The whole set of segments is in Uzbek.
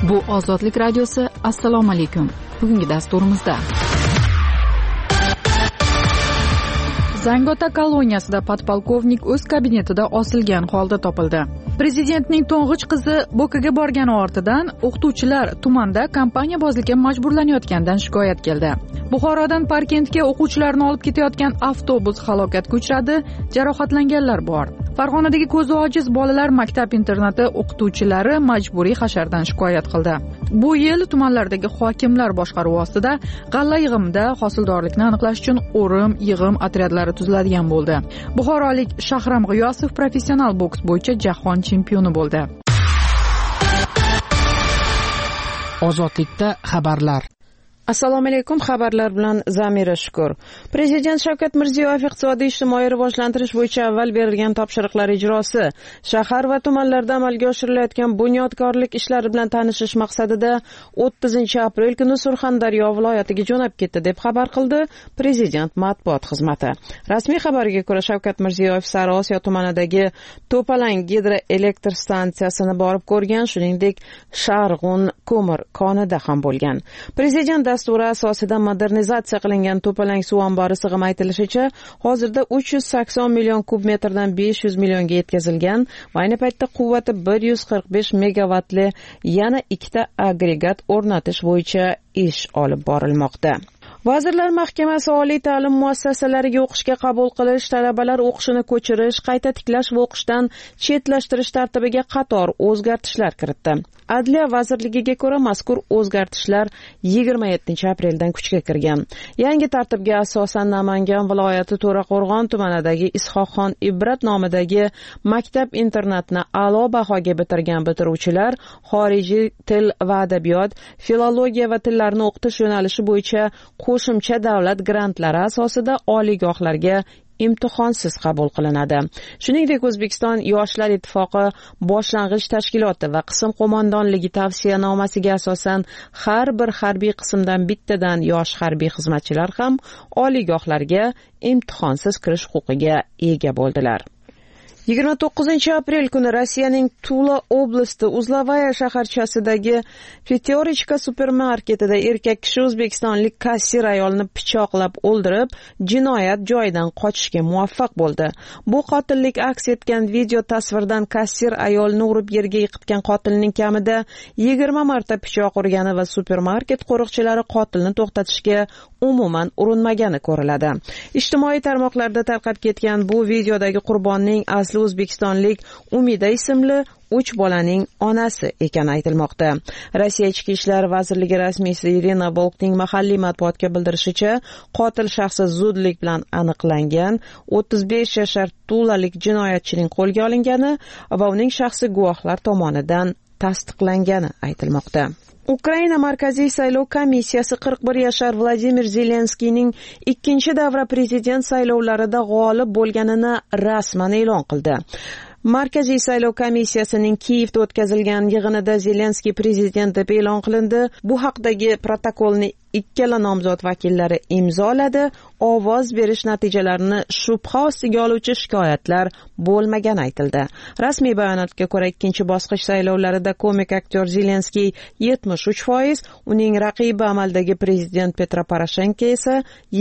Bu Ozodlik radiosi. Assalomu alaykum. Bugungi dasturimizda Zangiota koloniyasida podpolkovnik o'z kabinetida osilgan holda topildi. Prezidentning to'ng'ich qizi Bo'kaga borgani ortidan o'qituvchilar tumanda kompaniyabozlikka majburlanayotgandan shikoyat keldi. Buxorodan Parkentga o'quvchilarni olib ketayotgan avtobus halokatga uchradi, jarohatlanganlar bor. Farg'onadagi ko'zi ojiz bolalar maktab-internati o'qituvchilari majburiy hashardan shikoyat qildi. Bu yil tumanlardagi hokimlar boshqaruvi ostida g'alla yig'imida hosildorlikni aniqlash uchun o'rim yig'im otryadlari tuziladigan bo'ldi. Buxorolik Shahram G'iyosov professional boks bo'yicha jahon chempioni bo'ldi. Ozodlikda xabarlar. Assalomu alaykum, xabarlar bilan Zamira Shukur. Prezident Shavkat Mirziyoyev iqtisodiy ijtimoiy rivojlantirish bo'yicha avval berilgan topshiriqlar ijrosi, shahar va tumanlarda amalga oshirilayotgan bunyodkorlik ishlari bilan tanishish maqsadida 30-aprel kuni Surxondaryo viloyatiga jo'nab ketdi deb xabar qildi Prezident matbuot xizmati. Rasmiy xabarga ko'ra, Shavkat Mirziyoyev Sariosiyo tumanidagi To'palang gidroelektr stansiyasini borib ko'rgan, shuningdek Sharg'un ko'mir konida ham bo'lgan. Prezident dasturi asosida modernizatsiya qilingan To'palang suv ombori sig'im aytilishicha, hozirda 380 million kub metrdan 500 millionga yetkazilgan va ayni paytda quvvati 145 megavatli yana 2 agregat o'rnatish bo'yicha ish olib borilmoqda. Vazirlar Mahkamasi oliy ta'lim muassasalariga o'qishga qabul qilish, talabalar o'qishini ko'chirish, qayta tiklash va o'qishdan chetlashtirish tartibiga qator o'zgartishlar kiritdi. Adliya vazirligiga ko'ra, mazkur o'zgartishlar 27-apreldan kuchga kirgan. Yangi tartibga asosan Namangan viloyati To'raqo'rg'on tumanidagi Ishoqxon Ibrat nomidagi maktab-internatni a'lo bahoga bitirgan bitiruvchilar xorijiy til va adabiyot, filologiya va tillarni o'qitish yo'nalishi bo'yicha qo'shimcha davlat grantlari asosida oliygohlarga imtihonsiz qabul qilinadi. Shuningdek, O'zbekiston Yoshlar ittifoqi boshlang'ich tashkiloti va qism qo'mondonligi tavsiyanomasiga asosan har bir harbiy qismdan bittadan yosh harbiy xizmatchilar ham oliygohlarga imtihonsiz kirish huquqiga ega bo'ldilar. 29-aprel kuni Rossiyaning Tula oblasti Uzlavaya shaharchasidagi Peterichka supermarketida erkak kishi o'zbekistonlik kassir ayolni pichoqlab o'ldirib, jinoyat joyidan qochishga muvaffaq bo'ldi. Bu qotillik aks etgan video tasvirdan kassir ayolni urib yerga yiqitgan qotilning kamida 20 marta pichoq urgani va supermarket qo'riqchilari qotilni to'xtatishga umuman urinmagani ko'riladi. Ijtimoiy tarmoqlarda tarqab ketgan bu videodagi qurbonning asli o'zbekistonlik Umida ismli 3 bolaning onasi ekani aytilmoqda. Rossiya Ichki ishlar vazirligi rasmiysi Irina Volkning mahalliy matbuotga bildirishicha, qotil shaxsi zudlik bilan aniqlangan, 35 yashar tulalik jinoyatchining qo'lga olingani va uning shaxsi guvohlar tomonidan tasdiqlangani aytilmoqda. Ukraina Markaziy saylov komissiyasi 41 yashar Vladimir Zelenskiyning ikkinchi davra prezident saylovlarida g'olib bo'lganini rasman e'lon qildi. Markaziy saylov komissiyasining Kiyevda o'tkazilgan yig'inida Zelenskiy prezident deb e'lon qilindi. Bu haqdagi protokolni ikkala nomzod vakillari imzoladi. Ovoz berish natijalarini shubha ostiga oluvchi shikoyatlar bo'lmagani aytildi. Rasmiy bayonotga ko'ra, ikkinchi bosqich saylovlarida komik aktyor Zelenskiy 73%, uning raqibi amaldagi prezident Petro Poroshenko esa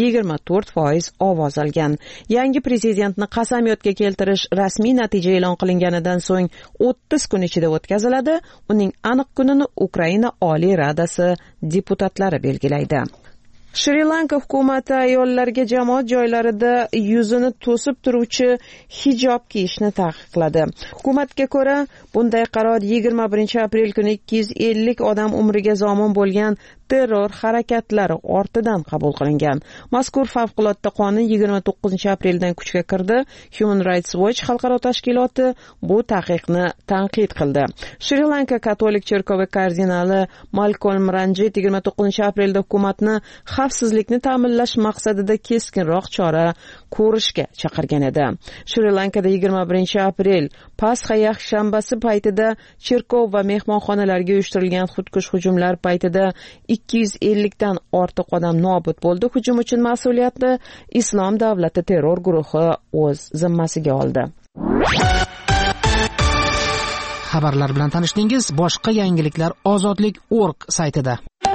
24% ovoz olgan. Yangi prezidentni qasamyodga keltirish rasmiy natija e'lon qilinganidan so'ng 30 kun ichida o'tkaziladi. Uning aniq kunini Ukraina Oliy Radasi deputatlari belgilaydi. Shri-Lanka hukumati ayollarga jamoat joylarida yuzini to'sib turuvchi hijob kiyishni taqiqladi. Hukumatga ko'ra, bunday qaror 21-aprel kuni 250 odam umriga zomin bo'lgan terror harakatlari ortidan qabul qilingan. Mazkur favqulodda qonun 29-apreldan kuchga kirdi. Human Rights Watch xalqaro tashkiloti bu taqiqni tanqid qildi. Shri-Lanka katolik cherkovi kardinali Malcolm Ranjit 29-aprelda hukumatni xavfsizlikni ta'minlash maqsadida keskinroq chora ko'rishga chaqirgan edi. Shri-Lankada 21-aprel Pasxa yakshanbasi paytida cherkov va mehmonxonalarga uyushtirilgan xudkush hujumlar paytida 250 dan ortiq odam nobud bo'ldi. Hujum uchun mas'uliyatni Islom davlati terror guruhi o'z zimmasiga oldi. xabarlar bilan tanishdingiz. Boshqa yangiliklar ozodlik.org saytida.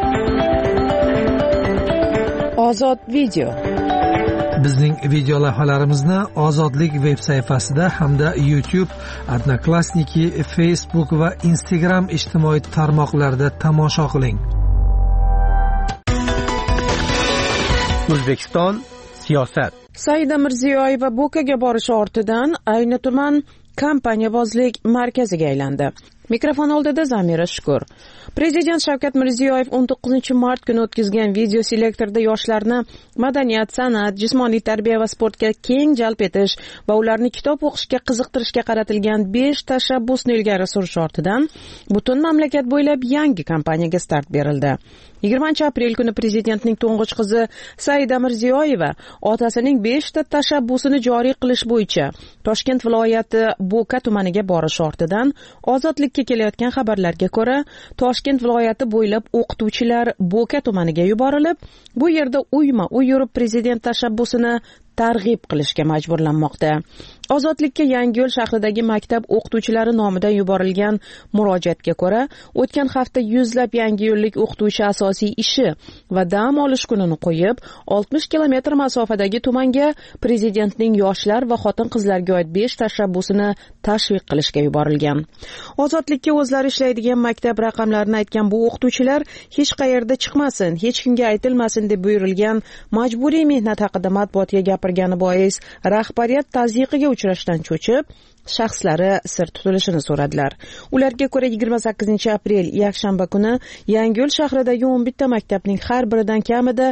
Ozod video. Bizning video lavhalarimizni Ozodlik veb sayfasida hamda YouTube, Odnoklassniki, Facebook va Instagram ijtimoiy tarmoqlarida tomosha qiling. O'zbekiston siyosat. Saida Mirziyoyeva Bo'kaga borishi ortidan ayni tuman kompaniyabozlik markaziga aylandi. Mikrofon oldida Zamira Shukur. Prezident Shavkat Mirziyoyev 19-mart kuni o'tkazgan video selektorda yoshlarni madaniyat, san'at, jismoniy tarbiya va sportga keng jalb etish va ularni kitob o'qishga qiziqtirishga qaratilgan 5 tashabbusni ilgari surish ortidan butun mamlakat bo'ylab yangi kampaniyaga start berildi. 20-aprel kuni prezidentning to'ng'ich qizi Saida Mirziyoyeva otasining 5 ta tashabbusini joriy qilish bo'yicha Toshkent viloyati Bo'ka tumaniga borish ortidan ozodlikka kelayotgan xabarlarga ko'ra, Toshkent viloyati bo'ylab o'qituvchilar Bo'ka tumaniga yuborilib, bu yerda uyma-uy yurib prezident tashabbusini targ'ib qilishga majburlanmoqda. Ozodlikka Yangiyo'l shahridagi maktab o'qituvchilari nomidan yuborilgan murojaatga ko'ra, o'tgan hafta yuzlab yangiyo'llik o'qituvchi asosiy ishi va dam olish kunini qo'yib, 60 kilometr masofadagi tumanga prezidentning yoshlar va xotin-qizlarga oid 5 tashabbusini tashviq qilishga yuborilgan. Ozodlikka o'zlari ishlaydigan maktab raqamlarini aytgan bu o'qituvchilar hech qayerda chiqmasin, hech kimga aytilmasin deb buyurilgan majburiy mehnat haqida matbuotga gapirgani bois rahbariyat tazyiqiga uchrashdan cho'chib, shaxslari sir tutilishini so'radilar. Ularga ko'ra 28-aprel yakshanba kuni Yangiyo'l shahridagi 11 ta maktabning har biridan kamida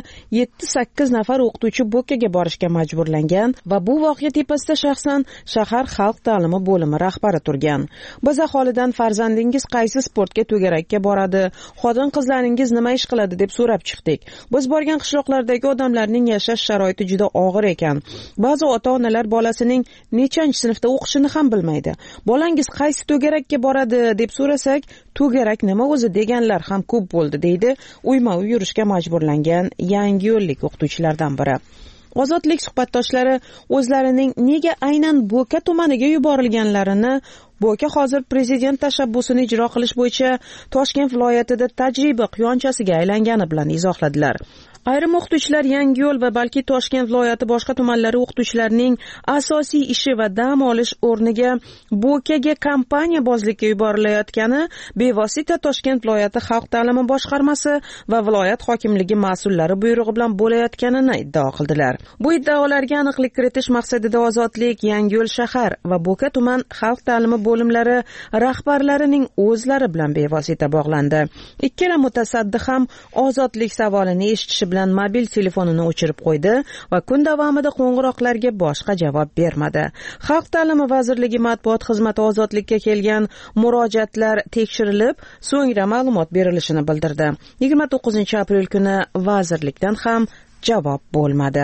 7-8 nafar o'qituvchi Bo'kaga borishga majburlangan va bu voqea tepasida shaxsan shahar xalq ta'limi bo'limi rahbari turgan. Biz aholidan farzandingiz qaysi sportga, to'garakka boradi, xotin-qizlaringiz nima ish qiladi deb so'rab chiqdik. Biz borgan qishloqlardagi odamlarning yashash sharoiti juda og'ir ekan. Ba'zi ota-onalar bolasining nechanchi sinfda o'qishini ham bilmaydi. Bolangiz qaysi to'garakka boradi deb so'rasak, to'garak nima o'zi deganlar ham ko'p bo'ldi, deydi uyma-uy yurishga majburlangan yangiyo'llik o'qituvchilardan biri. Ozodlik suhbatdoshlari o'zlarining nega aynan Bo'ka tumaniga yuborilganlarini, Bo'ka hozir prezident tashabbusini ijro qilish bo'yicha Toshkent viloyatida tajriba quyonchasiga aylangani bilan izohladilar. Ayrim o'qituvchilar Yangiyo'l va balki Toshkent viloyati boshqa tumanlari o'qituvchilarining asosiy ishi va dam olish o'rniga Bo'kaga kompaniya bozlikka yuborilayotgani bevosita Toshkent viloyati xalq ta'limi boshqarmasi va viloyat hokimligi mas'ullari buyrug'i bilan bo'layotganini iddao qildilar. Bu iddaolarga aniqlik kiritish maqsadida Ozodlik, Yangiyo'l shahar va Bo'ka tuman xalq ta'limi bo'limlari rahbarlarining o'zlari bilan bevosita bog'landi. Ikkala mutasaddi ham Ozodlik savolini eshitishi bilan mobil telefonini o'chirib qo'ydi va kun davomida qo'ng'iroqlarga boshqa javob bermadi. Xalq ta'limi vazirligi matbuot xizmati Ozodlikka kelgan murojaatlar tekshirilib, so'ngra ma'lumot berilishini bildirdi. 29-aprel kuni vazirlikdan ham javob bo'lmadi.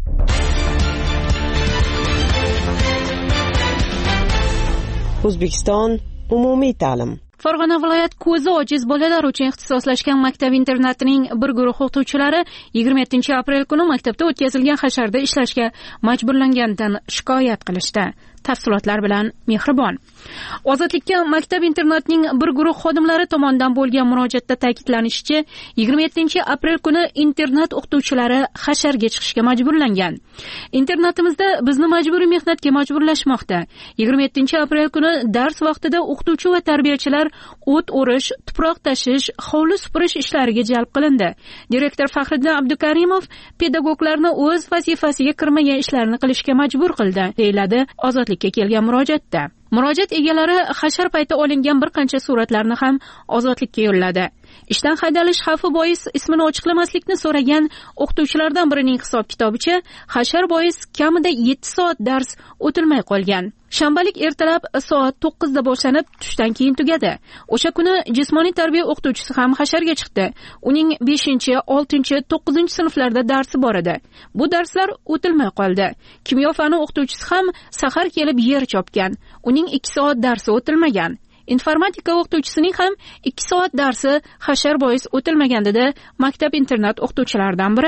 O'zbekiston umumiy ta'lim. Farg'ona viloyat ko'zi ojiz bolalar uchun ixtisoslashgan maktab-internatining bir guruh o'qituvchilari 27-aprel kuni maktabda o'tkazilgan hasharda ishlashga majburlanganidan shikoyat qilishdi. Tafsilotlar bilan Mehribon. Ozodlikka maktab-internatning bir guruh xodimlari tomonidan bo'lgan murojaatda ta'kidlanishicha, 27-aprel kuni internat o'qituvchilari hasharga chiqishga majburlangan. Internatimizda bizni majburiy mehnatga majburlashmoqda. 27-aprel kuni dars vaqtida o'qituvchi va tarbiyachilar o't o'rish, tuproq tashish, hovli supurish ishlariga jalb qilindi. Direktor Faxriddin Abdukarimov pedagoglarni o'z vazifasiga kirmagan ishlarni qilishga majbur qildi, deyiladi Ozodlikka kelgan murojaatda. Murojaat egalari hashar payti olingan bir qancha suratlarni ham Ozodlikka yo'lladi. Ishdan haydalish xavfi bois ismini ochiqlamaslikni so'ragan o'qituvchilardan birining hisob-kitobicha hashar bois kamida 7 soat dars o'tilmay qolgan. Shanbalik ertalab soat 9 da boshlanib, tushdan keyin tugadi. O'sha kuni jismoniy tarbiya o'qituvchisi ham hasharga chiqdi. Uning 5, 6, 9 sinflarda darsi bor edi. Bu darslar o'tilmay qoldi. Kimyo fani o'qituvchisi ham sahar kelib yer chopgan. Uning 2 soat darsi o'tilmagan. Informatika o'qituvchisining ham 2 soat darsi hashar bois o'tilmagan dedi maktab-internat o'qituvchilaridan biri.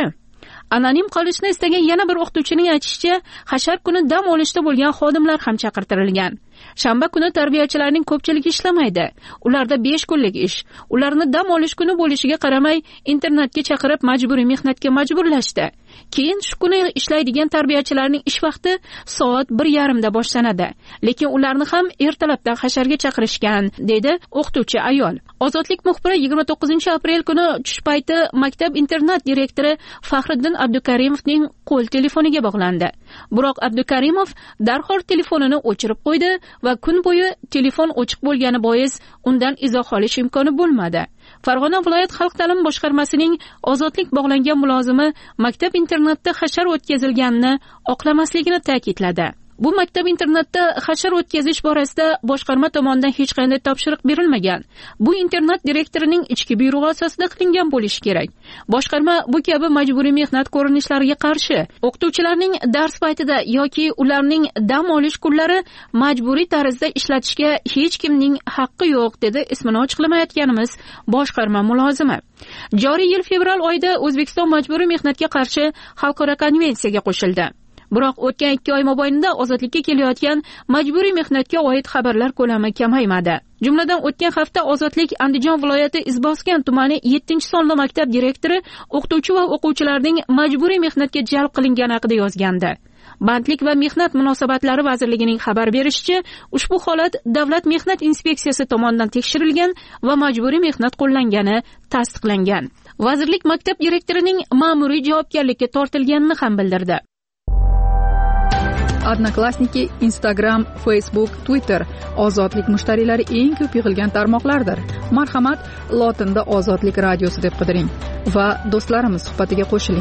Anonim qolishni istagan yana bir o'qituvchining aytishicha, hashar kuni dam olishda bo'lgan xodimlar ham chaqirtirilgan. Shanba kuni tarbiyachilarning ko'pchiligi ishlamaydi. Ularda 5 kunlik ish. Ularni dam olish kuni bo'lishiga qaramay, internetga chaqirib majburiy mehnatga majburlashdi. Keyin shu kuni ishlaydigan tarbiyachilarning ish vaqti soat 1:30 da boshlanadi. Lekin ularni ham ertalabdan hasharga chaqirishgan, dedi o'qituvchi ayol. Ozodlik muxbiri 29-aprel kuni tush payti maktab internat direktori Faxriddin Abdukarimovning qo'l telefoniga bog'landi. Biroq Abdukarimov darhol telefonini o'chirib qo'ydi va kun bo'yi telefon ochiq bo'lgani bois undan izoh olish imkoni bo'lmadi. Farg'ona viloyat xalq ta'limi boshqarmasining ozodlik bog'langan mulozimi maktab internatda hashar o'tkazilganini oqlamasligini ta'kidladi. Bu maktab internatda hashar o'tkazish borasida boshqarma tomonidan hech qanday topshiriq berilmagan. Bu internat direktorining ichki buyrug'i asosida qilingan bo'lishi kerak. Boshqarma bu kabi majburiy mehnat ko'rinishlariga qarshi. O'qituvchilarning dars paytida yoki ularning dam olish kunlari majburiy tarzda ishlatishga hech kimning haqqi yo'q, dedi ismini ochiqlamayotganimiz boshqarma mulozimi. Joriy yil fevral oyida O'zbekiston majburiy mehnatga qarshi xalqaro konvensiyaga qo'shildi. Biroq o'tgan 2 oy mobaynida ozodlikka kelayotgan majburiy mehnatga oid xabarlar ko'lami kamaymadi. Jumladan o'tgan hafta Ozodlik Andijon viloyati Izboskan tumani 7-sonli maktab direktori o'qituvchi va o'quvchilarning majburiy mehnatga jalb qilingani haqida yozgandi. Bandlik va mehnat munosabatlari vazirligining xabar berishicha, ushbu holat Davlat mehnat inspeksiyasi tomonidan tekshirilgan va majburiy mehnat qo'llangani tasdiqlangan. Vazirlik maktab direktorining ma'muriy javobgarlikka tortilganini ham bildirdi. Odnoklassniki, Instagram, Facebook, Twitter ozodlik mushtariylari eng ko'p yig'ilgan tarmoqlardir. Marhamat, lotinda Ozodlik radiosi deb qidiring va do'stlarimiz suhbatiga qo'shiling.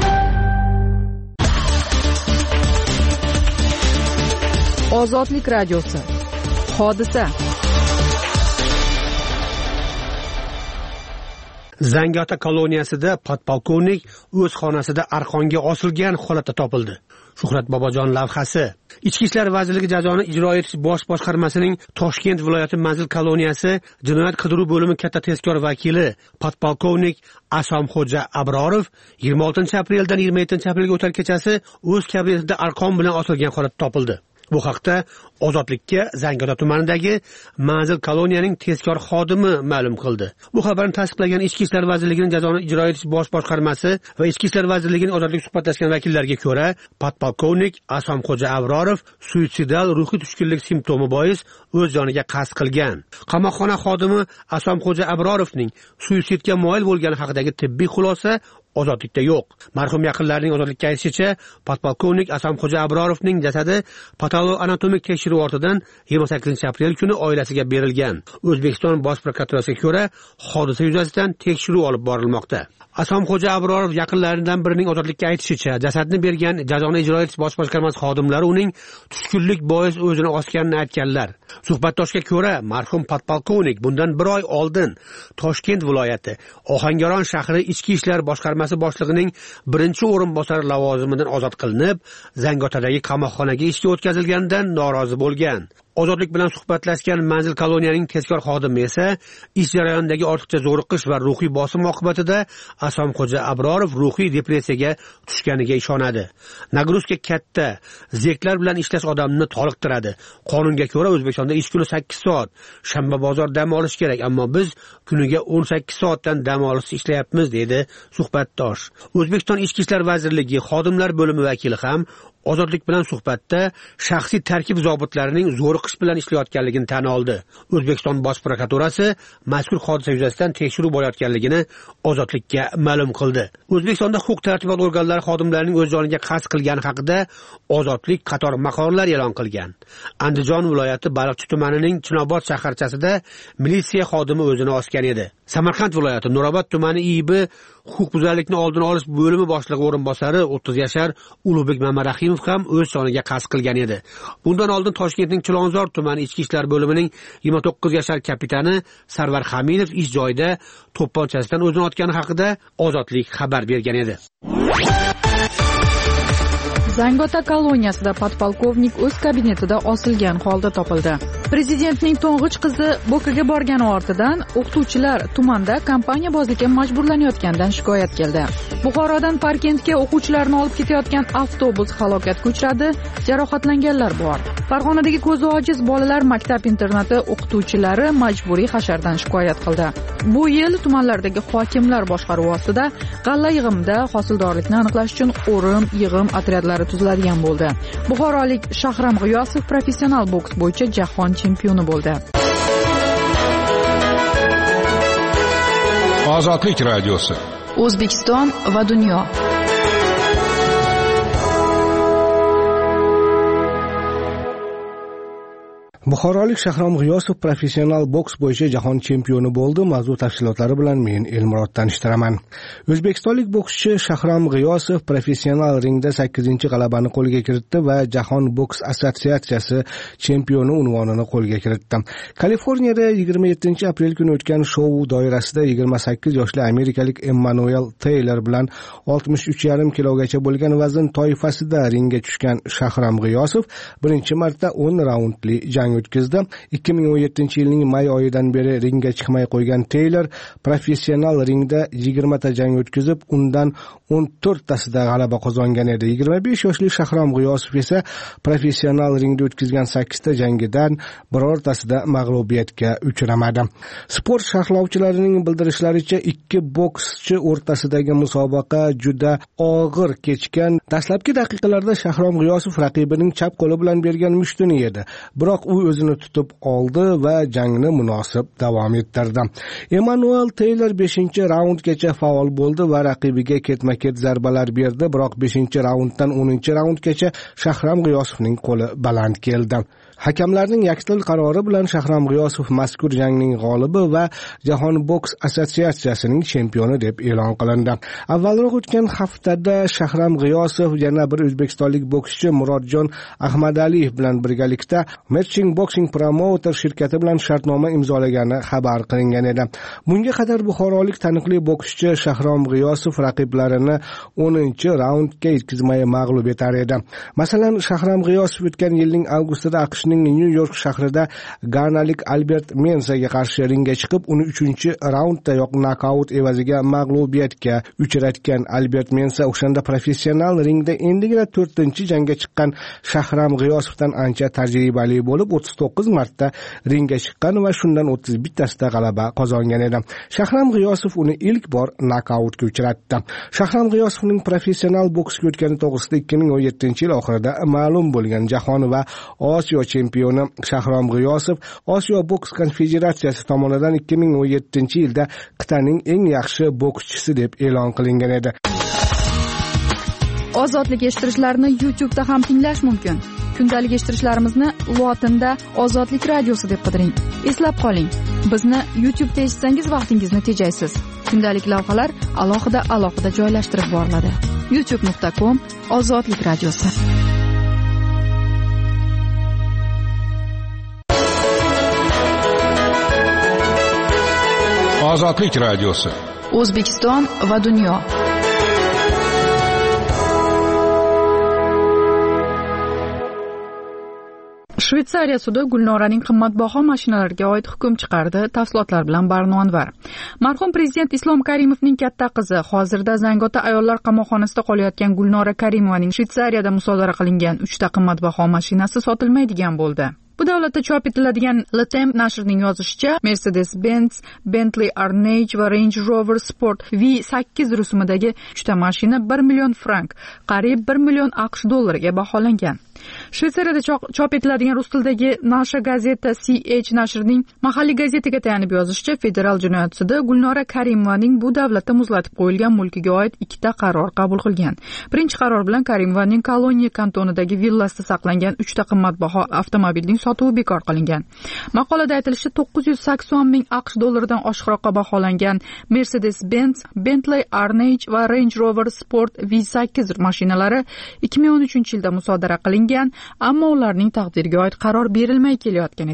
Ozodlik radiosi. Hodisa. Zangiota koloniyasida podpolkovnik o'z xonasida arqonga osilgan holatda topildi. Shuhrat Bobojon lavhasi. Ichki ishlar vazirligi jazoni ijro etish bosh boshqarmasining Toshkent viloyati manzil koloniyasi jinoyat qidiruv bo'limi katta tezkor vakili podpolkovnik Asomxo'ja Abrorov 26-apreldan 27-aprelga o'tar kechasi o'z kabinetida arqon bilan osilgan holatda topildi. Bu haqda Ozodlikka Zangiota tumanidagi manzil koloniyaning tezkor xodimi ma'lum qildi. Bu xabarni tasdiqlagan Ichki ishlar vazirligining jazoni ijro etish bosh boshqarmasi va Ichki ishlar vazirligining Ozodlik suhbatlashgan vakillariga ko'ra, podpolkovnik Asomxo'ja Abrorov suitsidal ruhiy tushkunlik simptomi bois o'z joniga qasd qilgan. Qamoqxona xodimi Asomxo'ja Abrorovning suitsidga moyil bo'lgani haqidagi tibbiy xulosa Ozodlikda yo'q. Marhum yaqinlarining Ozodlikka aytishicha, podpolkovnik Asomxo'ja Abrorovning jasadi patoloanatomik tekshiruv ortidan 28-aprel kuni oilasiga berilgan. O'zbekiston bosh prokuraturasiga ko'ra, hodisa yuzasidan tekshiruv olib borilmoqda. Asomxo'ja Abrorov yaqinlaridan birining Ozodlikka aytishicha, jasadni bergan jazoni ijro etish bosh boshqarmasi xodimlari uning tushkunlik bois o'zini osganini aytganlar. Suhbatdoshga ko'ra, marhum podpolkovnik bundan 1 oy oldin Toshkent viloyati Ohangaron shahri ichki ishlar boshqarmasi boshlig'ining 1-o'rinbosari lavozimidan ozod qilinib, Zangiotadagi qamoqxonaga ishga o'tkazilganidan norozi bo'lgan. Ozodlik bilan suhbatlashgan manzil koloniyaning tezkor xodimi esa ish jarayonidagi ortiqcha zo'riqish va ruhiy bosim oqibatida Asomxo'ja Abrorov ruhiy depressiyaga tushganiga ishonadi. Nagruzka katta, zerklar bilan ishlash odamni toliqtiradi. Qonunga ko'ra O'zbekistonda ish kuni 8 soat, shanba bozor dam olish kerak, ammo biz kuniga 18 soatdan dam olish ishlayapmiz, dedi suhbatdosh. O'zbekiston Ichki ishlar vazirligi xodimlar bo'limi vakili ham Ozodlik bilan suhbatda shaxsiy tarkib zobitlarining zo'riqish bilan ishlayotganligini tan oldi. O'zbekiston bosh prokuraturasi mazkur hodisa yuzasidan tekshiruv bo'layotganligini Ozodlikka ma'lum qildi. O'zbekistonda huquq-tartibot organlari xodimlarining o'z joniga qasd qilgani haqida Ozodlik qator maqolalar e'lon qilgan. Andijon viloyati Baliqchi tumanining Chinobod shaharchasida militsiya xodimi o'zini osgan edi. Samarqand viloyati Nurobod tumani IIB huquqbuzarlikni oldini olish bo'limi boshlig'i o'rinbosari 30 yashar Ulug'bek Mamarahimov ham o'z joniga qasd qilgan edi. Bundan oldin Toshkentning Chilonzor tumani ichki ishlar bo'limining 29 yashar kapitani Sarvar Hamidov ish joyida to'pponchasidan o'zini otgani haqida Ozodlik xabar bergan edi. Zangota koloniyasida podpolkovnik o'z kabinetida osilgan holda topildi. Prezidentning to'ng'ich qizi Bo'kaga borgani ortidan o'qituvchilar tumanda kampaniyabozlikka majburlanayotgandan shikoyat keldi. Buxorodan Parkentga o'quvchilarni olib ketayotgan avtobus halokatga uchradi, jarohatlanganlar bor. Farg'onadagi ko'zi ojiz bolalar maktab-internati o'qituvchilari majburiy hashardan shikoyat qildi. Bu yil tumanlardagi hokimlar boshqaruvi ostida g'alla yig'imida hosildorlikni aniqlash uchun o'rim yig'im otryadlari tuziladigan bo'ldi. Buxorolik Shahram G'iyosov professional boks bo'yicha jahon chempioni bo'ldi. Ozodlik radiosi. O'zbekiston va dunyo. Buxorolik Shahram G'iyosov professional boks bo'yicha jahon chempioni bo'ldi. Mavzu tafsilotlari bilan men Elmurod tanishtiraman. O'zbekistonlik bokschi Shahram G'iyosov professional ringda 8-g'alabani qo'lga kiritdi va Jahon boks assotsiatsiyasi chempioni unvonini qo'lga kiritdi. Kaliforniyada 27-aprel kuni o'tgan shou doirasida 28 yoshli amerikalik Emmanuel Taylor bilan 63,5 kilogacha bo'lgan vazn toifasida ringga tushgan Shahram G'iyosov birinchi marta 10 raundli jang o'tkazdi. 2017-yilning may oyidan beri ringga chiqmay qo'ygan Taylor professional ringda 20 ta jang o'tkazib, undan 14 tasida g'alaba qozongan edi. 25 yoshli Shahram G'iyosov esa professional ringda o'tkazgan 8 ta jangidan birortasida mag'lubiyatga uchramadi. Sport sharhlovchilarining bildirishlaricha, ikki bokschi o'rtasidagi musobaqa juda og'ir kechgan. Dastlabki daqiqalarda Shahram G'iyosov raqibining chap qo'li bilan bergan mushtini edi. Biroq u o'zini tutib oldi va jangni munosib davom ettirdi. Emmanuel Taylor 5-raundgacha faol bo'ldi va raqibiga ketma-ket zarbalar berdi, biroq 5-raunddan 10-raundgacha Shahram G'iyosovning qo'li baland keldi. Hakamlarning yakdil qarori bilan Shahram G'iyosov mazkur jangning g'olibi va Jahon boks assotsiatsiyasining chempioni deb e'lon qilindi. Avvalroq o'tgan haftada Shahram G'iyosov yana bir o'zbekistonlik bokschi Murodjon Ahmadaliyev bilan birgalikda Matching Boxing Promoter shirkati bilan shartnoma imzolagani xabar qilingan edi. Bunga qadar buxorolik taniqli bokschi Shahram G'iyosov raqiblarini 10-raundga yetkazmay mag'lub etar edi. Masalan, Shahram G'iyosov o'tgan yilning avgustida New York shahrida ganalik Albert Mensaga qarshi ringga chiqib, uni 3-raunddayoq nokaut evaziga mag'lubiyatga uchratgan. Albert Mensa o'shanda professional ringda endigina 4-jangga chiqqan Shahram G'iyosovdan ancha tajribali bo'lib, 39 marta ringga chiqqan va shundan 31 tasida g'alaba qozongan edi. Shahram G'iyosov uni ilk bor nokautga uchratdi. Shahram G'iyosovning professional boksga o'tgani to'g'risida 2017-yil oxirida ma'lum bo'lgan Jahon va Osiyo chempioni Shahram G'iyosov Osiyo boks konfederatsiyasi tomonidan 2017-yilda qit'aning eng yaxshi bokschisi deb e'lon qilingan edi. Ozodlik eshittirishlarni YouTube'da ham tinglash mumkin. Kundalik eshittirishlarimizni lotinda Ozodlik radiosi deb qidiring. Eslab qoling, bizni YouTube'da eshitsangiz vaqtingizni tejaysiz. Kundalik lavhalar alohida joylashtirib boriladi. youtube.com/Ozodlik radiosi. Ozodlik radiosi. O'zbekiston va dunyo. Shveysariya sudi Gulnoraning qimmatbaho mashinalarga oid hukm chiqardi. Tafsilotlar bilan Barno Anvar. Marhum prezident Islom Karimovning katta qizi, hozirda Zangota ayollar qamoqxonasida qolayotgan Gulnora Karimovaning Shveysariyada musodara qilingan 3 ta qimmatbaho mashinasi sotilmaydigan bo'ldi. Bu davlatda chop etiladigan Le Temps nashrining yozishicha, Mercedes-Benz, Bentley Arnage va Range Rover Sport V8 rusumidagi 3 ta mashina 1 million frank, qariyb 1 million AQSh dollariga baholangan. Shveysariyada chop etiladigan rus tilidagi Nasha gazeta CH nashrining mahalliy gazetaga tayanib yozishicha, federal jinoyat sudi Gulnora Karimovaning bu davlatda muzlatib qo'yilgan mulkiga oid 2 ta qaror qabul qilgan. Birinchi qaror bilan Karimovaning Koloniya kantonidagi villasida saqlangan 3 ta qimmatbaho avtomobilning sotuvi bekor qilingan. Maqolada aytilishicha, 980 ming AQSh dollaridan oshiqroqqa baholangan Mercedes-Benz, Bentley Arnage va Range Rover Sport V8 mashinalari 2013-yilda musodara qilingan, ammo ularning taqdiriga oid qaror berilmay kelayotgan edi.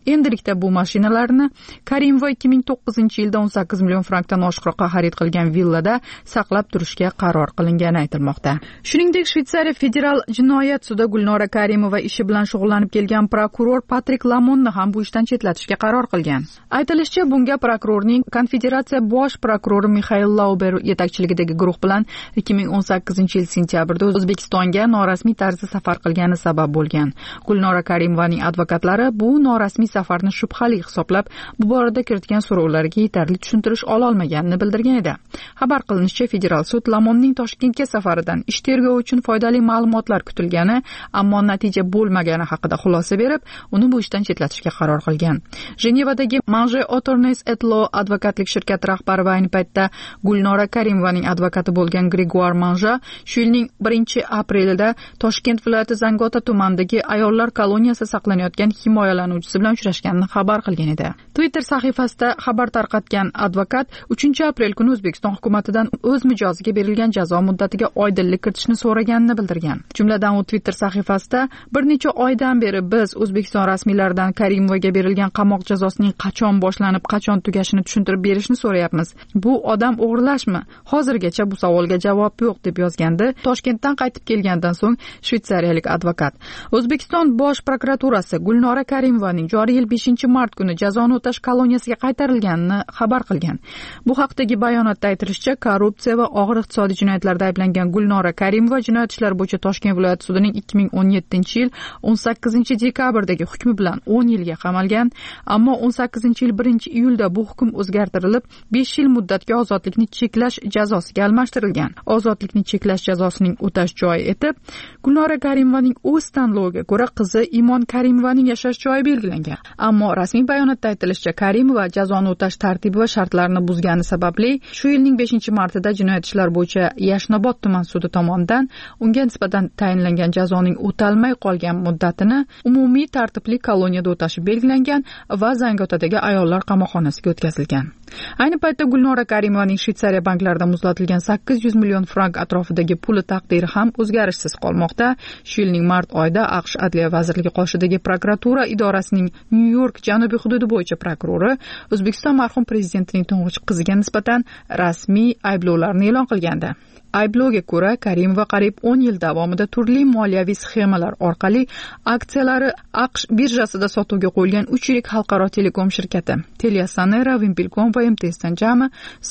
endilikda bu mashinalarni Karimova 2009-yilda 18 million frankdan oshiqroqqa xarid qilgan villada saqlab turishga qaror qilingani aytilmoqda. Shuningdek, Shveysariya federal jinoyat sudi Gulnora Karimova ishi bilan shug'ullanib kelgan prokuror Patrik Lamonni ham bu ishdan chetlatishga qaror qilgan. Aytilishicha, bunga prokurorning Konfederatsiya bosh prokurori Mixail Lauber yetakchiligidagi guruh bilan 2018-yil sentyabrda O'zbekistonga norasmiy tarzda safar qilgani sabab bo'lgan. Gulnora Karimovaning advokatlari bu norasmiy safarni shubhali hisoblab, bu borada kiritgan so'rovlarga yetarli tushuntirish ololmaganini bildirgan edi. Xabar qilinishicha, federal sud Lamonning Toshkentga safaridan ish tergovi uchun foydali ma'lumotlar kutilgani, ammo natija bo'lmagani haqida xulosa berib, uni bu ishdan chetlatishga qaror qilgan. Jenevadagi Mange Attorneys et Law advokatlik shirkati rahbari va ayni paytda Gulnora Karimovaning advokati bo'lgan Gregoire Manja shu yilning 1-aprelida Toshkent viloyati Zangiota tumanidagi ayollar koloniyasida saqlanayotgan himoyalanuvchisi bilan uchrashganini xabar qilgan edi. Twitter sahifasida xabar tarqatgan advokat 3-aprel kuni O'zbekiston hukumatidan o'z mijoziga berilgan jazo muddatiga oydinlik kiritishni so'raganini bildirgan. Jumladan u Twitter sahifasida bir necha oydan beri biz O'zbekiston rasmiylaridan Karimovaga berilgan qamoq jazosining qachon boshlanib, qachon tugashini tushuntirib berishni so'rayapmiz. Bu odam o'g'irlashmi? Hozirgacha bu savolga javob yo'q deb yozgandi Toshkentdan qaytib kelgandan so'ng shvetsariyalik advokat. O'zbekiston bosh prokuraturasi Gulnora Karimovaning joriy yil 5-mart kuni jazoni o'tash koloniyasiga qaytarilganini xabar qilgan. Bu haqdagi bayonotda aytilishicha, korrupsiya va og'ir iqtisodiy jinoyatlarda ayblangan Gulnora Karimova jinoyat ishlari bo'yicha Toshkent viloyat sudining 2017-yil 18-dekabrdagi hukmi bilan 10 yilga qamalgan, ammo 18-yil 1-iyulda bu hukm o'zgartirilib 5 yil muddatga ozodlikni cheklash jazosiga almashtirilgan. Ozodlikni cheklash jazosining o'tash joyi etib Gulnora Karimovaning o'z tanloviga ko'ra qizi Imon Karimovaning yashash joyi belgilangan. Ammo rasmiy bayonotda aytilishicha, Karimova jazoni o'tash tartibi va shartlarini buzgani sababli shu yilning 5-martida jinoyat ishlari bo'yicha Yashnobod tuman sudi tomonidan unga nisbatan tayinlangan jazoning o'talmay qolgan muddatini umumiy tartibli koloniyada o'tashi belgilangan va Zangiotadagi ayollar qamoqxonasiga o'tkazilgan. Ayni paytda Gulnora Karimovaning Shveysariya banklarida muzlatilgan 800 million frank atrofidagi puli taqdiri ham o'zgarishsiz qolmoqda. Shu yilning mart oyida AQSh Adliya vazirligi qoshidagi prokuratura idorasining Nyu-York janubiy hududi bo'yicha prokurori O'zbekiston marhum prezidentining to'ng'ich qiziga nisbatan rasmiy ayblovlarni e'lon qilgandi. Ayblovga ko'ra, Karimova qariyb 10 yil davomida turli moliyaviy sxemalar orqali aksiyalari AQSh birjasida sotuvga qo'yilgan 3 yirik xalqaro telekom shirkati Teliasonera, Wimpelcom va MTSdan jami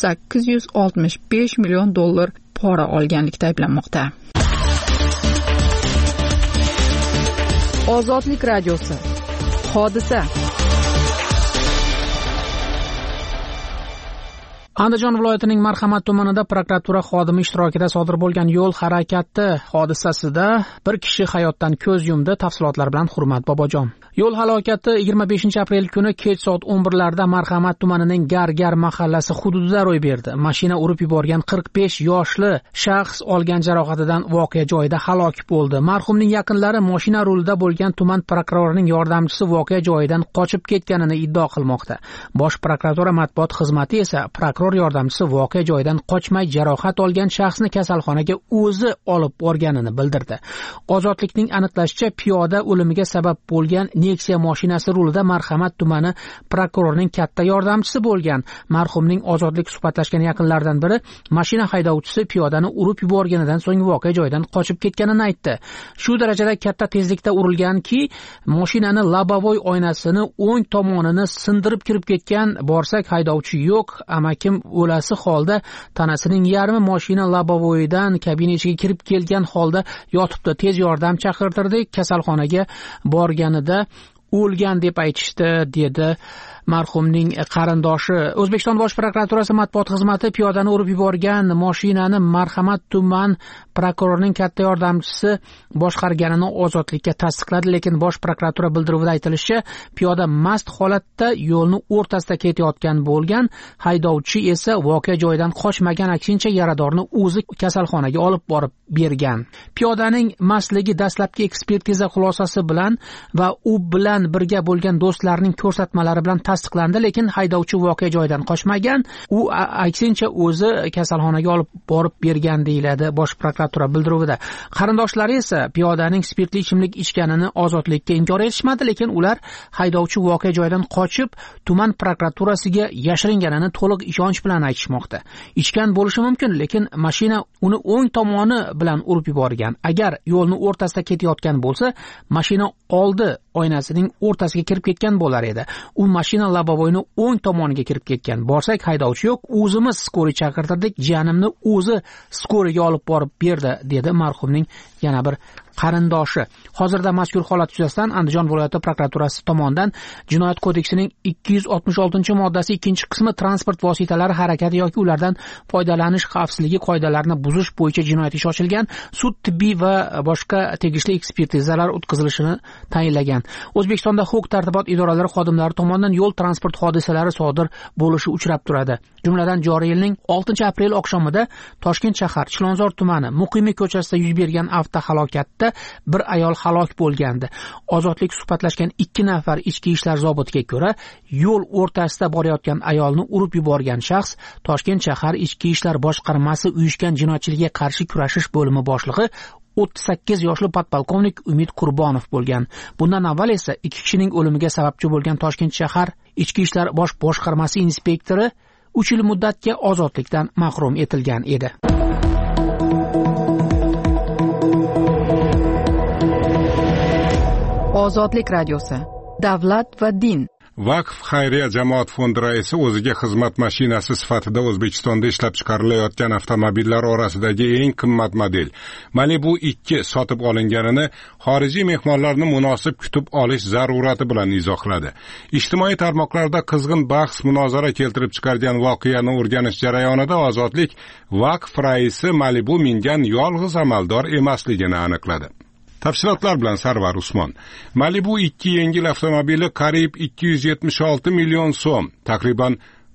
865 million dollar pora olganlikda ayblanmoqda. Ozodlik radiosi. Hodisa. Andijon viloyatining Marhamat tumanida prokuratura xodimi ishtirokida sodir bo'lgan yo'l harakati hodisasida bir kishi hayotdan ko'z yumdi. Tafsilotlar bilan Hurmat Bobojon. Yo'l halokati 25-aprel kuni kech soat 11larda Marhamat tumanining Gargar mahallasi hududida ro'y berdi. Mashina urib yuborgan 45 yoshli shaxs olgan jarohatidan voqea joyida halok bo'ldi. Marhumning yaqinlari mashina rulida bo'lgan tuman prokurorining yordamchisi voqea joyidan qochib ketganini iddao qilmoqda. Bosh prokuratura matbuot xizmati esa prokuror yordamchisi voqea joyidan qochmay jarohat olgan shaxsni kasalxonaga o'zi olib borganini bildirdi. Ozodlikning aniqlashicha, piyoda o'limiga sabab bo'lgan Nexia mashinasi rulida Marhamat tumani prokurorining katta yordamchisi bo'lgan. Marhumning Ozodlik suhbatlashgan yaqinlaridan biri mashina haydovchisi piyodani urib yuborganidan so'ng voqea joyidan qochib ketganini aytdi. Shu darajada katta tezlikda urilganki, mashinani lobavoy oynasini o'ng tomonini sindirib kirib ketgan. Borsak, haydovchi yo'q, amakim o'lasi holda tanasining yarmi mashina lobavoyidan kabina ichiga kirib kelgan holda yotibdi. Tez yordam chaqirtirdik, kasalxonaga borganida o'lgan deb aytishdi, dedi marhumning qarindoshi. O'zbekiston bosh prokuraturasi matbuot xizmati piyodani urib yuborgan mashinani Marhamat tuman prokurorining katta yordamchisi boshqarganini Ozodlikka tasdiqladi, lekin bosh prokuratura bildiruvida aytilishicha, piyoda mast holatda yo'lni o'rtasida ketayotgan bo'lgan, haydovchi esa voqea joyidan qochmagan, aksincha yaradorni o'zi kasalxonaga olib borib bergan. Piyodaning mastligi dastlabki ekspertiza xulosasi bilan va u bilan birga bo'lgan do'stlarning ko'rsatmalari bilan tasdiqlandi, lekin haydovchi voqea joyidan qochmagan. U aksincha o'zi kasalxonaga olib borib bergan deyiladi Bosh prokuratura bildiruvida. Qarindoshlari esa piyodaning spirtli ichimlik ichganini ozodlikka inkor etishmadi, lekin ular haydovchi voqea joyidan qochib, tuman prokuraturasiga yashiringanini to'liq ishonch bilan aytishmoqda. Ichgan bo'lishi mumkin, lekin mashina uni o'ng tomoni bilan urib yuborgan. Agar yo'lni o'rtasida ketayotgan bo'lsa, mashina oldi oynasining o'rtasiga kirib ketgan bo'lar edi. U mashina lobovoyni o'ng tomoniga kirib ketgan. Borsak haydovchi yo'q, o'zimiz skori chaqirtirdik, jiyanimni o'zi skoriga olib borib berdi, dedi marhumning yana bir qarindoshi. Hozirda mazkur holat yuzasidan Andijon viloyati prokuraturasi tomonidan Jinoyat kodeksining 266-moddasi 2-qismi transport vositalari harakati yoki ulardan foydalanish xavfsizligi qoidalarini buzish bo'yicha jinoyat ishi ochilgan, sud, tibbiy va boshqa tegishli ekspertizalar o'tkazilishini tayinlagan. O'zbekistonda huquq-tartibot idoralari xodimlari tomonidan yo'l transport hodisalari sodir bo'lishi uchrab turadi. Jumladan joriy yilning 6-aprel oqshomida Toshkent shahar Chilonzor tumani Muqimiy ko'chasida yuz bergan avtohalokatda bir ayol halok bo'lgandi. Ozodlik suhbatlashgan 2 nafar ichki ishlar zobitiga ko'ra, yo'l o'rtasida borayotgan ayolni urib yuborgan shaxs Toshkent shahar ichki ishlar boshqarmasi uyushgan jinoyatchilikka qarshi kurashish bo'limi boshlig'i 38 yoshli podpolkovnik Umid Qurbonov bo'lgan. Bundan avval esa 2 kishining o'limiga sababchi bo'lgan Toshkent shahar ichki ishlar boshqarmasi inspektori 3 yil muddatga ozodlikdan mahrum etilgan edi. Ozodlik radiosi. Davlat va din. Vaqf xayriya jamoat fondi raisi o'ziga xizmat mashinasi sifatida O'zbekistonda ishlab chiqarilayotgan avtomobillar orasidagi eng qimmat model Malibu 2 sotib olinganini xorijiy mehmonlarni munosib kutib olish zarurati bilan izohladi. Ijtimoiy tarmoqlarda qizg'in bahs munozara keltirib chiqargan voqeani o'rganish jarayonida Ozodlik vaqf raisi Malibu mingan yolg'iz amaldor emasligini aniqladi. Tafsilotlar bilan Sarvar Usmon. Malibu 2 yengil avtomobili qariyb 276 million so'm, taqriban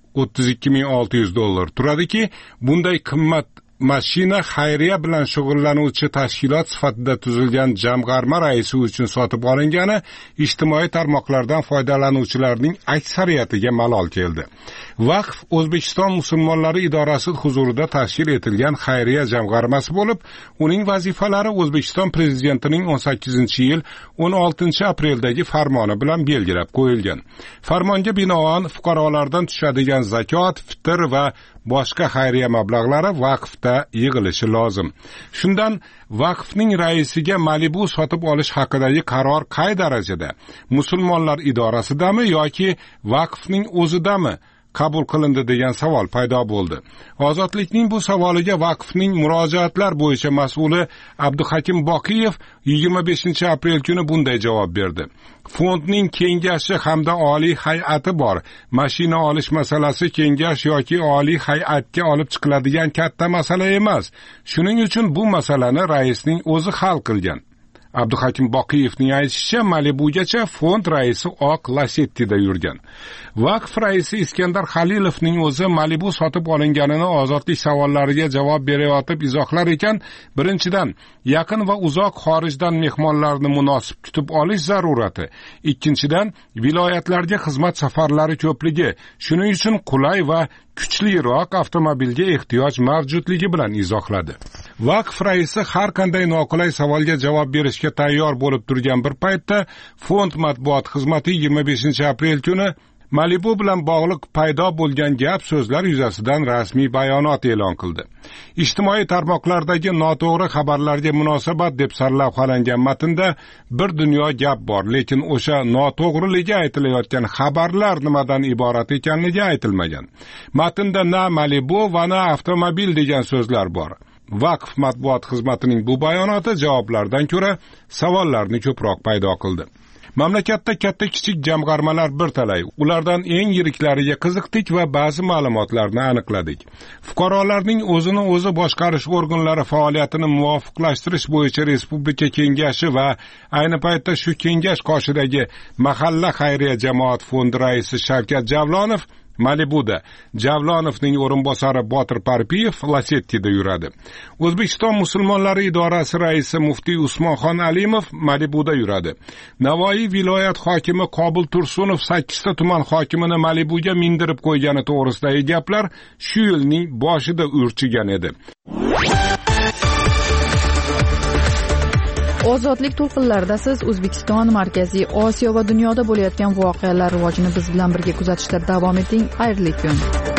$32,600 turadiki, bunday qimmat mashina xayriya bilan shug'ullanuvchi tashkilot sifatida tuzilgan jamg'arma raisi uchun sotib olingani ijtimoiy tarmoqlardan foydalanuvchilarning aksariyatiga malol keldi. Vaqf O'zbekiston musulmonlari idorasi huzurida tashkil etilgan xayriya jamg'armasi bo'lib, uning vazifalari O'zbekiston prezidentining 18-yil 16-apreldagi farmoni bilan belgilab qo'yilgan. Farmonga binoan fuqarolardan tushadigan zakot, fitr va boshqa xayriya mablag'lari vaqfda yig'ilishi lozim. Shundan vaqfning raisiga Malibu sotib olish haqidagi qaror qay darajada? Musulmonlar idorasidami yoki vaqfning o'zidami qabul qilindi degan savol paydo bo'ldi. Ozodlikning bu savoliga vaqfning murojaatlar bo'yicha mas'uli Abduhakim Boqiyev 25-aprel kuni bunday javob berdi. Fondning kengashi hamda oliy hay'ati bor. Mashina olish masalasi kengash yoki oliy hay'atga olib chiqiladigan katta masala emas. Shuning uchun bu masalani raisning o'zi hal qilgan. Abduhakim Boqiyevning aytishicha, Malibugacha fond raisi oq Lacetti'da yurgan. Vaqf raisi Iskandar Xalilovning o'zi Malibu sotib olinganini ozodlik savollariga javob berayotib izohlar ekan, birinchidan, yaqin va uzoq xorijdan mehmonlarni munosib kutib olish zarurati. Ikkinchidan, viloyatlarga xizmat safarlari ko'pligi, shuning uchun qulay va kuchliroq avtomobilga ehtiyoj mavjudligi bilan izohladi. Vaqf raisi har qanday noqulay savolga javob berishga tayyor bo'lib turgan bir paytda fond matbuot xizmati 25-aprel kuni Malibu bilan bog'liq paydo bo'lgan gap so'zlar yuzasidan rasmiy bayonot e'lon qildi. Ijtimoiy tarmoqlardagi noto'g'ri xabarlarga munosabat deb sarlavhalangan matnda bir dunyo gap bor, lekin o'sha noto'g'riligi aytilayotgan xabarlar nimadan iborat ekanligi aytilmagan. Matnda na Malibu va na avtomobil degan so'zlar bor. Vaqf matbuot xizmatining bu bayonoti javoblardan ko'ra savollarni ko'proq paydo qildi. Mamlakatda katta-kichik jamg'armalar bir talay. Ulardan eng yiriklariga qiziqdik va ba'zi ma'lumotlarni aniqladik. Fuqarolarning o'zini o'zi boshqarish organlari faoliyatini muvofiqlashtirish bo'yicha Respublika kengashi va ayni paytda shu kengash qoshidagi Mahalla xayriya jamoat fondi raisi Shavkat Javlonov Malibuda, Javlonovning o'rinbosari Botir Parpiyev Lacetti'da yuradi. O'zbekiston musulmonlari idorasi raisi muftiy Usmonxon Alimov Malibuda yuradi. Navoiy viloyat hokimi Qobul Tursunov 8 ta tuman hokimini Malibuga mindirib qo'ygani to'g'risidagi gaplar shu yilning boshida urchigan edi. Ozodlik to'lqinlarida siz O'zbekiston, Markaziy Osiyo va dunyoda bo'layotgan voqealar rivojini biz bilan birga kuzatishda davom eting. Xayrli kun.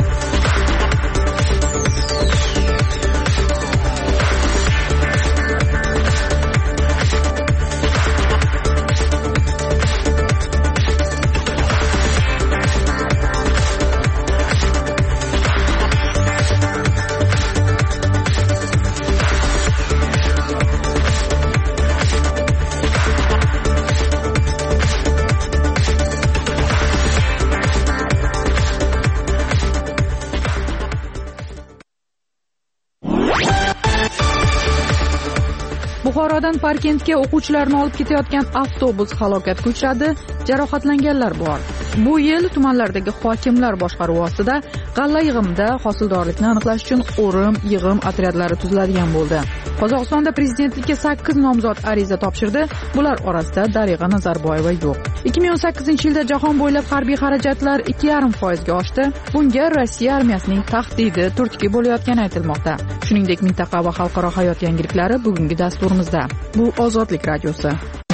Buxorodan Parkentga o'quvchilarni olib ketayotgan avtobus halokatga uchradi, jarohatlanganlar bor. Bu yil tumanlardagi hokimlar boshqaruvi ostida g'alla yig'imida hosildorlikni aniqlash uchun o'rim yig'im otryadlari tuziladigan bo'ldi. Qozog'istonda prezidentlikka 8 nomzod ariza topshirdi. Bular orasida Darig'a Nazarboyeva yo'q. 2018-yilda jahon bo'ylab harbiy xarajatlar 2,5% ga oshdi. Bunga Rossiya armiyasining tahdidi turtki bo'layotgani aytilmoqda. Shuningdek, mintaqa va xalqaro hayot yangiliklari bugungi dasturimizda. Bu Ozodlik radiosi.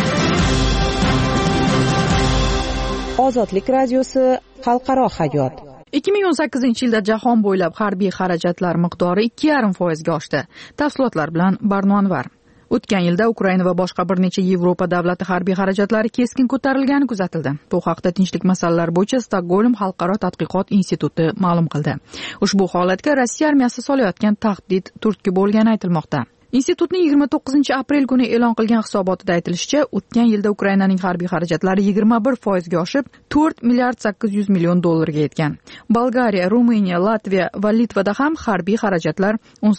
Ozodlik radiosi xalqaro hayot. 2018-yilda jahon bo'ylab harbiy xarajatlar miqdori 2,5% ga oshdi. Tafsilotlar bilan Barno Anvar. O'tgan yilda Ukraina va boshqa bir necha Yevropa davlati harbiy xarajatlari keskin ko'tarilgani kuzatildi. Bu haqda Tinchlik masalalari bo'yicha Stokgolm xalqaro tadqiqot instituti ma'lum qildi. Ushbu holatga Rossiya armiyasi solayotgan tahdid turtki bo'lgani aytilmoqda. Institutning 29-aprel kuni e'lon qilgan hisobotida aytilishicha, o'tgan yilda Ukrainaning harbiy xarajatlari 21% ga oshib, 4 milliard 800 million dollarga yetgan. Bolgariya, Ruminiya, Latviya va Litvada ham harbiy xarajatlar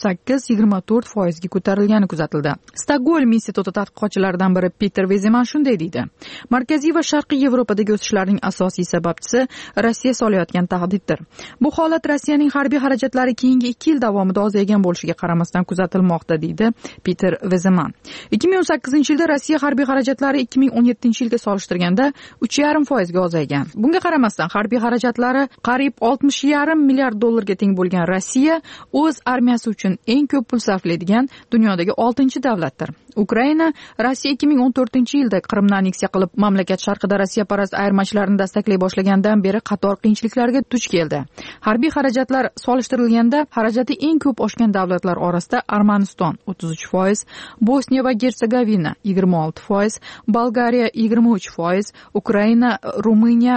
18-24% ga ko'tarilgani kuzatildi. Stokgolm instituti tadqiqotchilaridan biri Peter Vezeman shunday deydi: Markaziy va Sharqiy Yevropadagi o'sishlarning asosiy sababchisi Rossiya solayotgan tahdiddir. Bu holat Rossiyaning harbiy xarajatlari keyingi 2 yil davomida ozaygan bo'lishiga qaramasdan kuzatilmoqda, deydi Peter Vezeman. 2018-yilda Rossiya harbiy xarajatlari 2017-yilga solishtirganda 3,5% ga ozaygan. Bunga qaramasdan harbiy xarajatlari qariyb 60,5 milliard dollarga teng bo'lgan Rossiya o'z armiyasi uchun eng ko'p pul sarflaydigan dunyodagi 6-davlatdir. Ukraina Rossiya 2014-yilda Qrimni aneksiya qilib, mamlakat sharqida Rossiya parast ayirmachilarni dastaklay boshlagandan beri qator qiyinchiliklarga duch keldi. Harbiy xarajatlar solishtirilganda xarajati eng ko'p oshgan davlatlar orasida Armaniston 33%, Bosniya va Gersegovina 26%, Bolgariya 23%, Ukraina, Ruminiya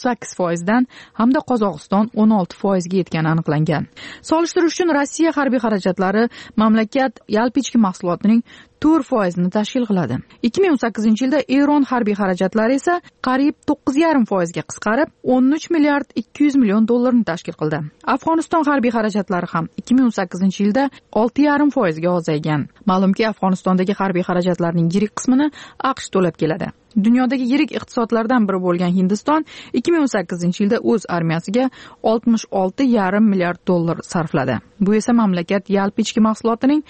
18% dan hamda Qozog'iston 16% ga yetgani aniqlangan. Solishtirish uchun Rossiya harbiy xarajatlari mamlakat yalpi ichki mahsulotining 4% ni tashkil qiladi. 2018-yilda Eron harbiy xarajatlari esa qariyb 9,5% ga qisqarib, 13 milliard 200 million dollarni tashkil qildi. Afg'oniston harbiy xarajatlari ham 2018-yilda 6,5% ga ozaygan. Ma'lumki, Afg'onistondagi harbiy xarajatlarning yirik qismini AQSh to'lab keladi. Dunyodagi yirik iqtisodlardan biri bo'lgan Hindiston 2018-yilda o'z armiyasiga 66,5 milliard dollar sarfladi. Bu esa mamlakat yalpi ichki mahsulotining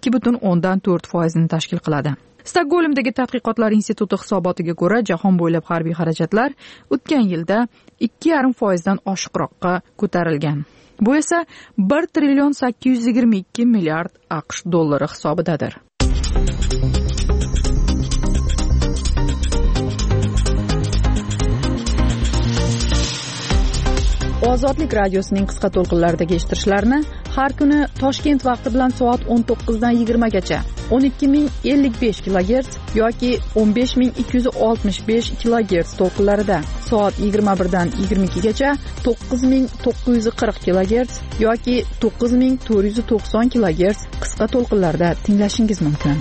2,4% ni tashkil qiladi. Stokgolmdagi tadqiqotlar instituti hisobotiga ko'ra, jahon bo'ylab harbiy xarajatlar o'tgan yilda 2,5% dan oshiqroqqa ko'tarilgan. Bu esa 1 trillion 822 milliard AQSh dollari hisobidadir. Ozodlik radiosining qisqa to'lqinlaridagi eshittirishlarni har kuni Toshkent vaqti bilan soat 19 dan 20 gacha 12055 kHz yoki 15265 kHz to'lqinlarida, soat 21 dan 22 gacha 9940 kHz yoki 9490 kHz qisqa to'lqinlarda tinglashingiz mumkin.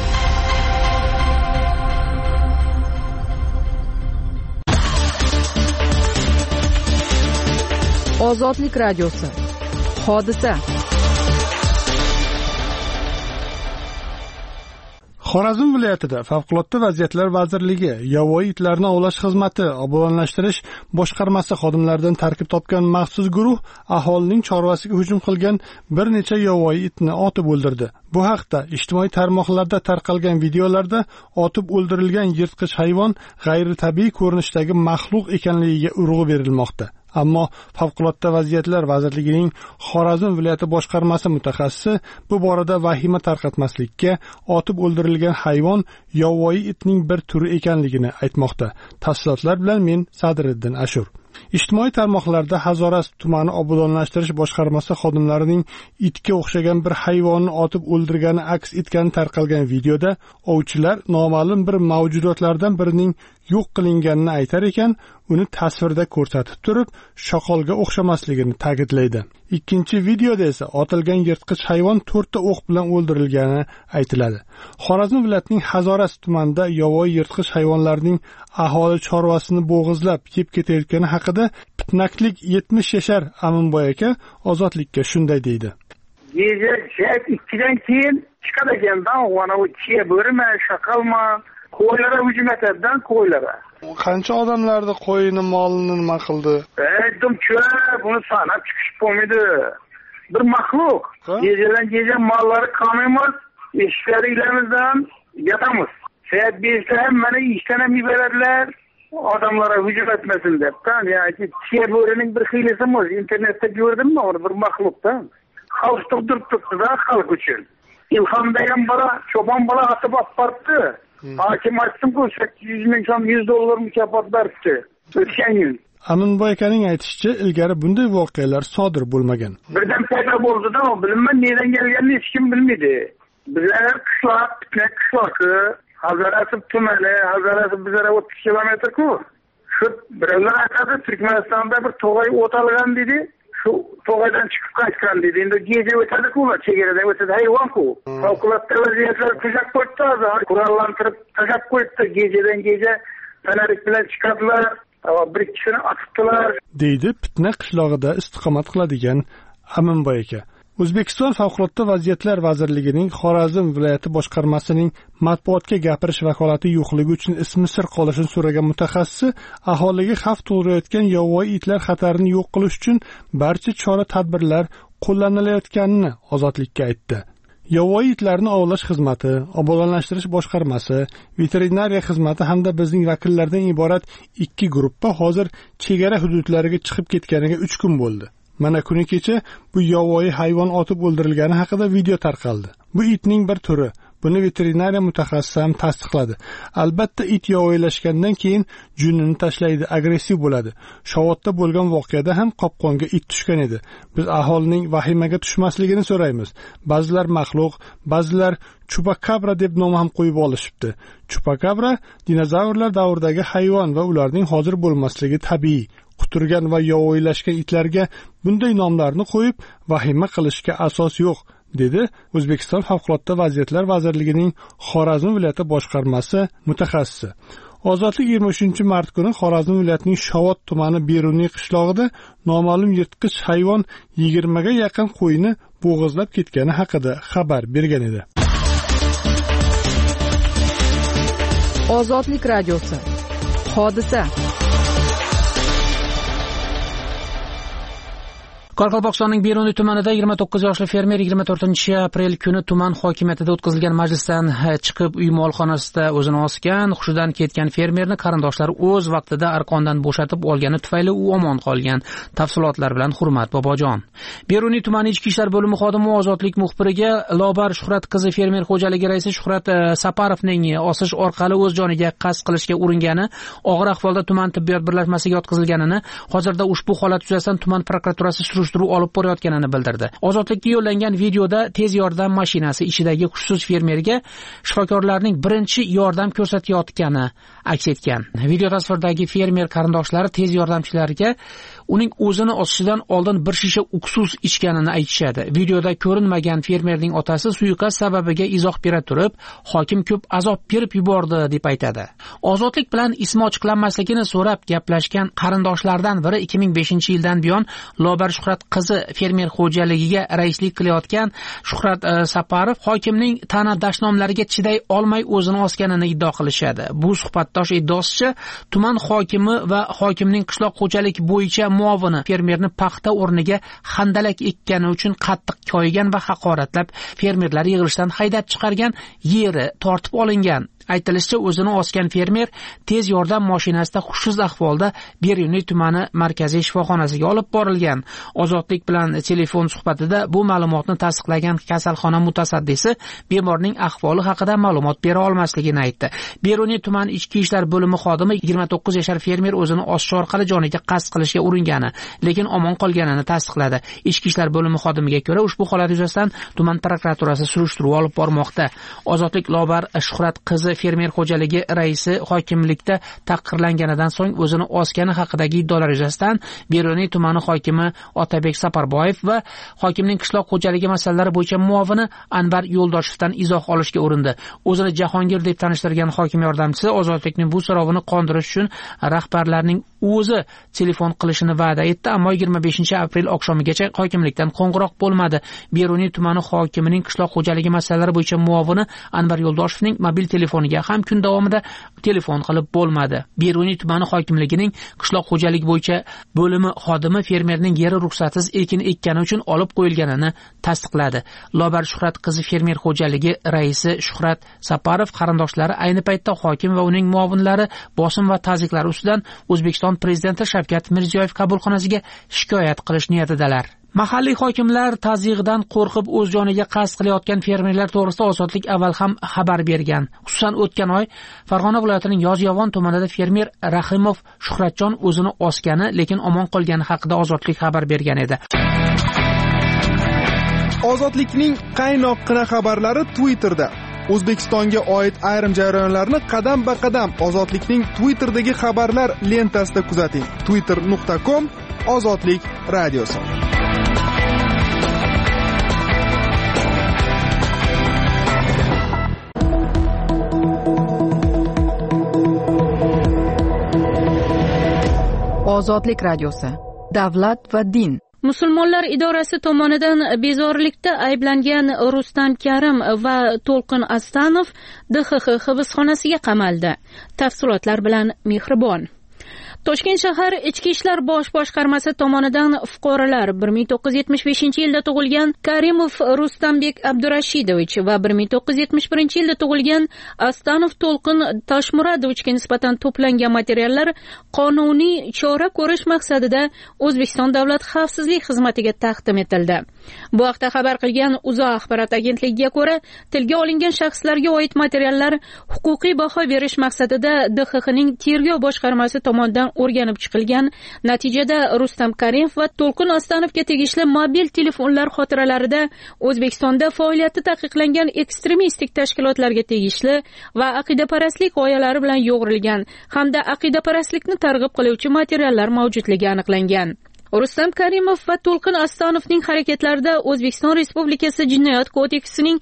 Ozodlik radiosi. Hodisa. Xorazm viloyatida Favqulodda vaziyatlar vazirligi yovvoyi itlarni ovlash xizmati obodonlashtirish boshqarmasi xodimlaridan tarkib topgan maxsus guruh aholining chorvasiga hujum qilgan bir necha yovvoyi itni otib o'ldirdi. Bu haqda ijtimoiy tarmoqlarda tarqalgan videolarda otib o'ldirilgan yirtqich hayvon g'ayritabiiy ko'rinishdagi maxluq ekanligiga urg'u berilmoqda. Ammo Favqulodda vaziyatlar vazirligining Xorazm viloyati boshqarmasi mutaxassisi bu borada vahima tarqatmaslikka, otib o'ldirilgan hayvon yovvoyi itning bir turi ekanligini aytmoqda. Tafsilotlar bilan men Sadriddin Ashur. Ijtimoiy tarmoqlarda Hazoras tumani obodonlashtirish boshqarmasi xodimlarining itga o'xshagan bir hayvonni otib o'ldirgani aks etgan tarqalgan videoda ovchilar noma'lum bir mavjudotlardan birining yo'q qilinganini aytar ekan, uni tasvirda ko'rsatib turib, shoqolga o'xshamasligini ta'kidlaydi. Ikkinchi videoda esa otilgan yirtqich hayvon 4 ta o'q bilan o'ldirilgani aytiladi. Xorazm viloyatining Hazoras tumanida yovvoyi yirtqich hayvonlarning aholi chorvasini bo'g'izlab yeb ketayotgani haqida pitnaklik 70 yashar Aminboy aka Ozodlikka shunday deydi. Gece saat 2'den keyin chiqadi ekandan, ona u chiya bo'rimi, shaqalma, qo'ylara hujum etadidan qo'ylara. Qancha odamlarni qo'yini molini nima qildi? Aytdim-ku, buni sanab chiqish bo'lmaydi. Bir maxluq. Gecedan gece mollari qolmaymiz, eshiklarimizdan yatamiz. Saat 5'da hammani ishdan ham yuboradilar, odamlarga hujum etmasin deb. Yani chiya bo'rining bir xilisi internetda ko'rdimmi, bir maxluqdan. Xalq turibdi-da xalq uchun. İlham degan bola, cho'pon bola atib boribdi. Hakim aytdim-ku, 800 ming so'm $100 mukofot beribdi o'tgan yil. Aminboy akaning aytishicha, ilgari bunday voqealar sodir bo'lmagan. Birdan paydo bo'ldi-da, bilmayman nerdan kelganini hech kim bilmaydi. Bizlar qishloqi, Hazoras tumani, Hazoras bizlar 30 kilometr-ku. Shu birovlar aytadi, Turkmanistonda bir to'g'ay o't olgan dedi. Shu to'g'aydan chiqib qaytgan dedi. Endi gece o'tadi-ku, chegaradan o'tadi hayvon-ku. Favqulodda vaziyatlar tuzab qo'ydi, qurollantirib tashab qo'ydi. Gecedan gece tanalik bilan chiqadilar, bir kishini otibdilar. Deydi Pitna qishlog'ida istiqomat qiladigan Aminboy aka. O'zbekiston Favqulodda vaziyatlar vazirligining Xorazm viloyati boshqarmasining matbuotga gapirish vakolati yo'qligi uchun ismi sir qolishini so'ragan mutaxassisi aholiga xavf tug'dirayotgan yovvoyi itlar xatarini yo'q qilish uchun barcha chora-tadbirlar qo'llanilayotganini Ozodlikka aytdi. Yovvoyi itlarni ovlash xizmati, obodonlashtirish boshqarmasi, veterinariya xizmati hamda bizning vakillardan iborat 2 guruhga hozir chegara hududlariga chiqib ketganiga 3 kun bo'ldi. Mana kuni kecha bu yovvoyi hayvon otib o'ldirilgani haqida video tarqaldi. Bu itning bir turi. Buni veterinariya mutaxassisi ham tasdiqladi. Albatta it yovvoyilashgandan keyin junini tashlaydi, agressiv bo'ladi. Shovotda bo'lgan voqeada ham qopqonga it tushgan edi. Biz aholining vahimaga tushmasligini so'raymiz. Ba'zilar maxluq, ba'zilar chupakabra deb nom ham qo'yib olishibdi. Chupakabra dinozavrlar davridagi hayvon va ularning hozir bo'lmasligi tabiiy. Quturgan va yovvoyilashgan itlarga bunday nomlarni qo'yib vahima qilishga asos yo'q, dedi O'zbekiston Favqulodda vaziyatlar vazirligining Xorazm viloyati boshqarmasi mutaxassisi. Ozodlik 23-mart kuni Xorazm viloyatining Shovot tumani Beruniy qishlog'ida noma'lum yirtqich hayvon 20 ga yaqin qo'yni bo'g'izlab ketgani haqida xabar bergan edi. Ozodlik radiosi. Hodisa. Qoraqalpog'istonning Beruniy tumanida 29 yoshli fermer 24-aprel kuni tuman hokimiyatida o'tkazilgan majlisdan chiqib uy molxonasida o'zini osgan, hushidan ketgan fermerni qarindoshlari o'z vaqtida arqondan bo'shatib olgani tufayli u omon qolgan. Tafsilotlar bilan Hurmat Bobojon. Beruniy tumani ichki ishlar bo'limi xodimi Ozodlik muxbiriga Lobar Shuhrat qizi fermer xo'jaligi raisi Shuhrat Saparovning osish orqali o'z joniga qasd qilishga uringani, og'ir ahvolda tuman tibbiyot birlashmasiga yotqizilganini, hozirda ushbu holat yuzasidan tuman prokuraturasi surishtiruv olib borayotganini bildirdi. Ozodlikka yo'llangan videoda tez yordam mashinasi ichidagi hushsiz fermerga shifokorlarning birinchi yordam ko'rsatayotgani aks etgan. Video tasvirdagi fermer qarindoshlari tez yordamchilarga uning o'zini osishidan oldin bir shisha uksus ichganini aytishadi. Videoda ko'rinmagan fermerning otasi suiqasd sababiga izoh bera turib, hokim ko'p azob berib yubordi deb aytadi. Ozodlik bilan ismi ochiqlanmasligini so'rab gaplashgan qarindoshlardan biri 2005-yildan buyon Lobar Shuhrat qizi fermer xo'jaligiga raislik qilayotgan Shuhrat Saparov hokimning ta'na dashnomlariga chiday olmay o'zini osganini iddao qilishadi. Bu suhbatdosh iddaosicha tuman hokimi va hokimning qishloq xo'jalik bo'yicha muovini fermerni paxta o'rniga handalak ekkani uchun qattiq koyigan va haqoratlab fermerlar yig'ilishdan haydab chiqargan, yeri tortib olingan. Aytilishicha, o'zini osgan fermer tez yordam mashinasida hushsiz ahvolda Beruniy tumani markaziy shifoxonasiga olib borilgan. Ozodlik bilan telefon suhbatida bu ma'lumotni tasdiqlagan kasalxona mutasaddisi bemorning ahvoli haqida ma'lumot bera olmasligini aytdi. Beruniy tuman ichki ishlar bo'limi xodimi 29 yoshar fermer o'zini osish orqali joniga qasd qilishga uringani, lekin omon qolganini tasdiqladi. Ichki ishlar bo'limi xodimiga ko'ra, ushbu holat yuzasidan tuman prokuraturasi surishtiruv olib bormoqda. Ozodlik Lobar Shuhrat qizi fermer xo'jaligi raisi hokimlikda taqdirlanganidan so'ng o'zini osgani haqidagi iddaolar yuzasidan Beruniy tumani hokimi Otabek Saparboyev va hokimning qishloq xo'jaligi masalalari bo'yicha muovini Anvar Yo'ldoshevdan izoh olishga urindi. O'zini Jahongir deb tanishtirgan hokim yordamchisi Ozodlikning bu so'rovini qondirish uchun rahbarlarning o'zi telefon qilishini va'da etdi, ammo 25-aprel oqshomigacha hokimlikdan qo'ng'iroq bo'lmadi. Beruniy tumani hokimining qishloq xo'jaligi masalalari bo'yicha muovini Anvar Yo'ldoshevning mobil telefoniga ham kun davomida telefon qilib bo'lmadi. Beruniy tumani hokimligining qishloq xo'jalik bo'yicha bo'limi xodimi fermerning yeri ruxsatsiz ekin ekkani uchun olib qo'yilganini tasdiqladi. Lobar Shuhrat qizi fermer xo'jaligi raisi Shuhrat Saparov qarindoshlari ayni paytda hokim va uning muovinlari bosim va ta'ziylar ustidan O'zbekiston prezidenti Shavkat Mirziyoyev qabulxonasiga shikoyat qilish niyatidalar. Mahalliy hokimlar tazyiqdan qo'rqib o'z joniga qasd qilayotgan fermerlar to'g'risida Ozodlik avval ham xabar bergan. Xususan, o'tgan oy Farg'ona viloyatining Yozyovon tumanida fermer Rahimov Shuhratjon o'zini osgani, lekin omon qolgani haqida Ozodlik xabar bergan edi. Ozodlikning qaynoqqina xabarlari Twitterda. O'zbekistonga oid ayrim jarayonlarni qadam-ba-qadam Ozodlikning Twitterdagi xabarlar lentasida kuzating. twitter.com Ozodlik radiosi. Ozodlik radiosi. Davlat va din. Musulmonlar idorasi tomonidan bezorilikda ayblangan Rustam Karim va To'lqin Astanov DXX hibsxonasiga qamaldi. Tafsilotlar bilan Mehribon. Toshkent shahar Ichki ishlar bosh boshqarmasi tomonidan fuqarolar 1975-yilda tug'ilgan Karimov Rustambek Abdurashidovich va 1971-yilda tug'ilgan Astanov To'lqin Toshmuradovichga nisbatan to'plangan materiallar qonuniy chora ko'rish maqsadida O'zbekiston Davlat xavfsizlik xizmatiga taqdim etildi. Bu haqda xabar qilgan UZA axborot agentligiga ko'ra, tilga olingan shaxslarga oid materiallar huquqiy baho berish maqsadida DXXning tergov boshqarmasi tomonidan o'rganib chiqilgan. Natijada Rustam Karimov va To'lqin Astanovga tegishli mobil telefonlar xotiralarida O'zbekistonda faoliyati taqiqlangan ekstremistik tashkilotlarga tegishli va aqidaparastlik g'oyalari bilan yo'g'rilgan hamda aqidaparastlikni targ'ib qiluvchi materiallar mavjudligi aniqlangan. Rustam Karimov va To'lqin Astanovning harakatlarida O'zbekiston Respublikasi Jinoyat kodeksining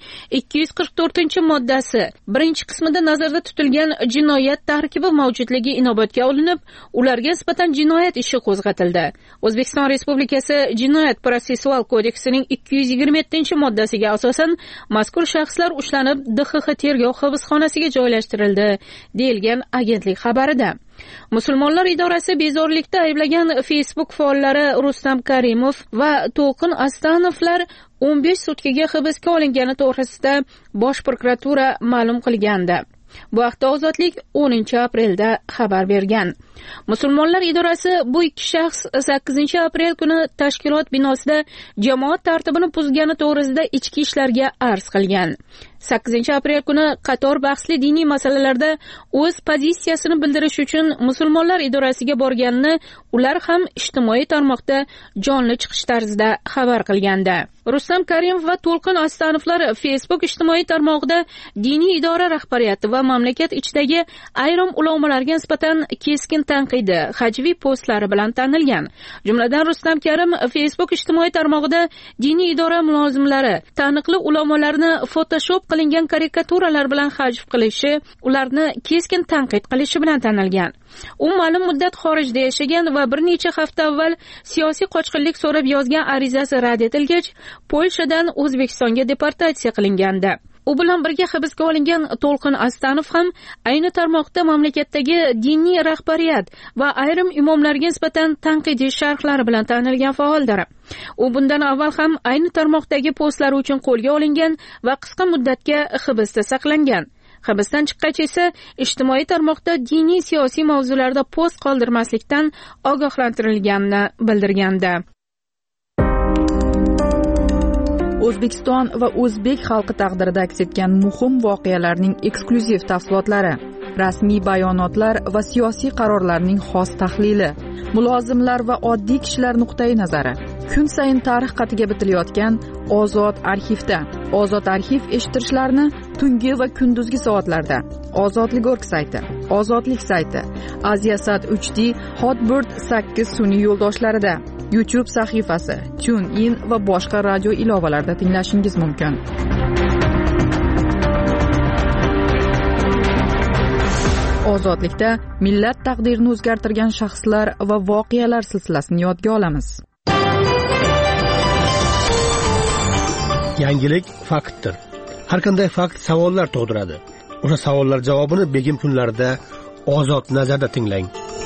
244-moddasi birinchi qismida nazarda tutilgan jinoyat tarkibi mavjudligi inobatga olinib, ularga nisbatan jinoyat ishi qo'zg'atildi. O'zbekiston Respublikasi Jinoyat protsessual kodeksining 227-moddasiga asosan mazkur shaxslar ushlanib, DXX tergov hibsxonasiga joylashtirildi, deyilgan agentlik xabarida. Musulmonlar idorasi bezorilikda ayblagan Facebook faollari Rustam Karimov va To'lqin Astanovlar 15 sutkaga hibsga olingani to'g'risida Bosh prokuratura ma'lum qilgandi. Bu haqda Ozodlik 10-aprelda xabar bergan. Musulmonlar idorasi bu ikki shaxs 8-aprel kuni tashkilot binosida jamoat tartibini buzgani to'g'risida ichki ishlarga arz qilgan. 8-aprel kuni qator bahsli diniy masalalarda o'z pozitsiyasini bildirish uchun musulmonlar idorasiga borganini ular ham ijtimoiy tarmoqda jonli chiqish tarzida xabar qilgandi. Rustam Karimov va To'lqin Astanovlar Facebook ijtimoiy tarmog'ida diniy idora rahbariyati va mamlakat ichidagi ayrim ulamolarga nisbatan keskin tanqidi, hajviy postlari bilan tanilgan. Jumladan Rustam Karim Facebook ijtimoiy tarmog'ida diniy idora mulozimlari taniqli ulamolarni Photoshop qilingan karikaturalar bilan hajv qilishi, ularni keskin tanqid qilishi bilan tanilgan. U ma'lum muddat xorijda yashagan va bir necha hafta avval siyosiy qochqinlik so'rab yozgan arizasi rad etilgach, Polshadan O'zbekistonga deportatsiya qilingandi. U bilan birga hibsga olingan To'lqin Astanov ham ayni tarmoqda mamlakatdagi diniy rahbariyat va ayrim imomlarga nisbatan tanqidiy sharhlari bilan tanilgan faoldir. U bundan avval ham ayni tarmoqdagi postlari uchun qo'lga olingan va qisqa muddatga hibsda saqlangan. Hibsdan chiqqach esa ijtimoiy tarmoqda diniy siyosiy mavzularda post qoldirmaslikdan ogohlantirilganini bildirgandi. O'zbekiston va o'zbek xalqi taqdirida aks etgan muhim voqealarning eksklyuziv tafsilotlari, rasmiy bayonotlar va siyosiy qarorlarning xos tahlili, mulozimlar va oddiy kishilar nuqtai nazari. Kun sayin tarix qatiga bitilayotgan Ozod arxivda. Ozod arxiv eshittirishlarni tungi va kunduzgi soatlarda Ozodlik.org sayti, Ozodlik sayti, Aziasat 3D, Hotbird 8 sun'iy yo'ldoshlarida, YouTube sahifasi, TuneIn va boshqa radio ilovalarida tinglashingiz mumkin. Ozodlikda millat taqdirini o'zgartirgan shaxslar va voqealar silsilasini yodga olamiz. Yangilik faktdir. Har qanday fakt savollar tug'diradi. O'sha savollar javobini begim kunlarida Ozod nazarda tinglang.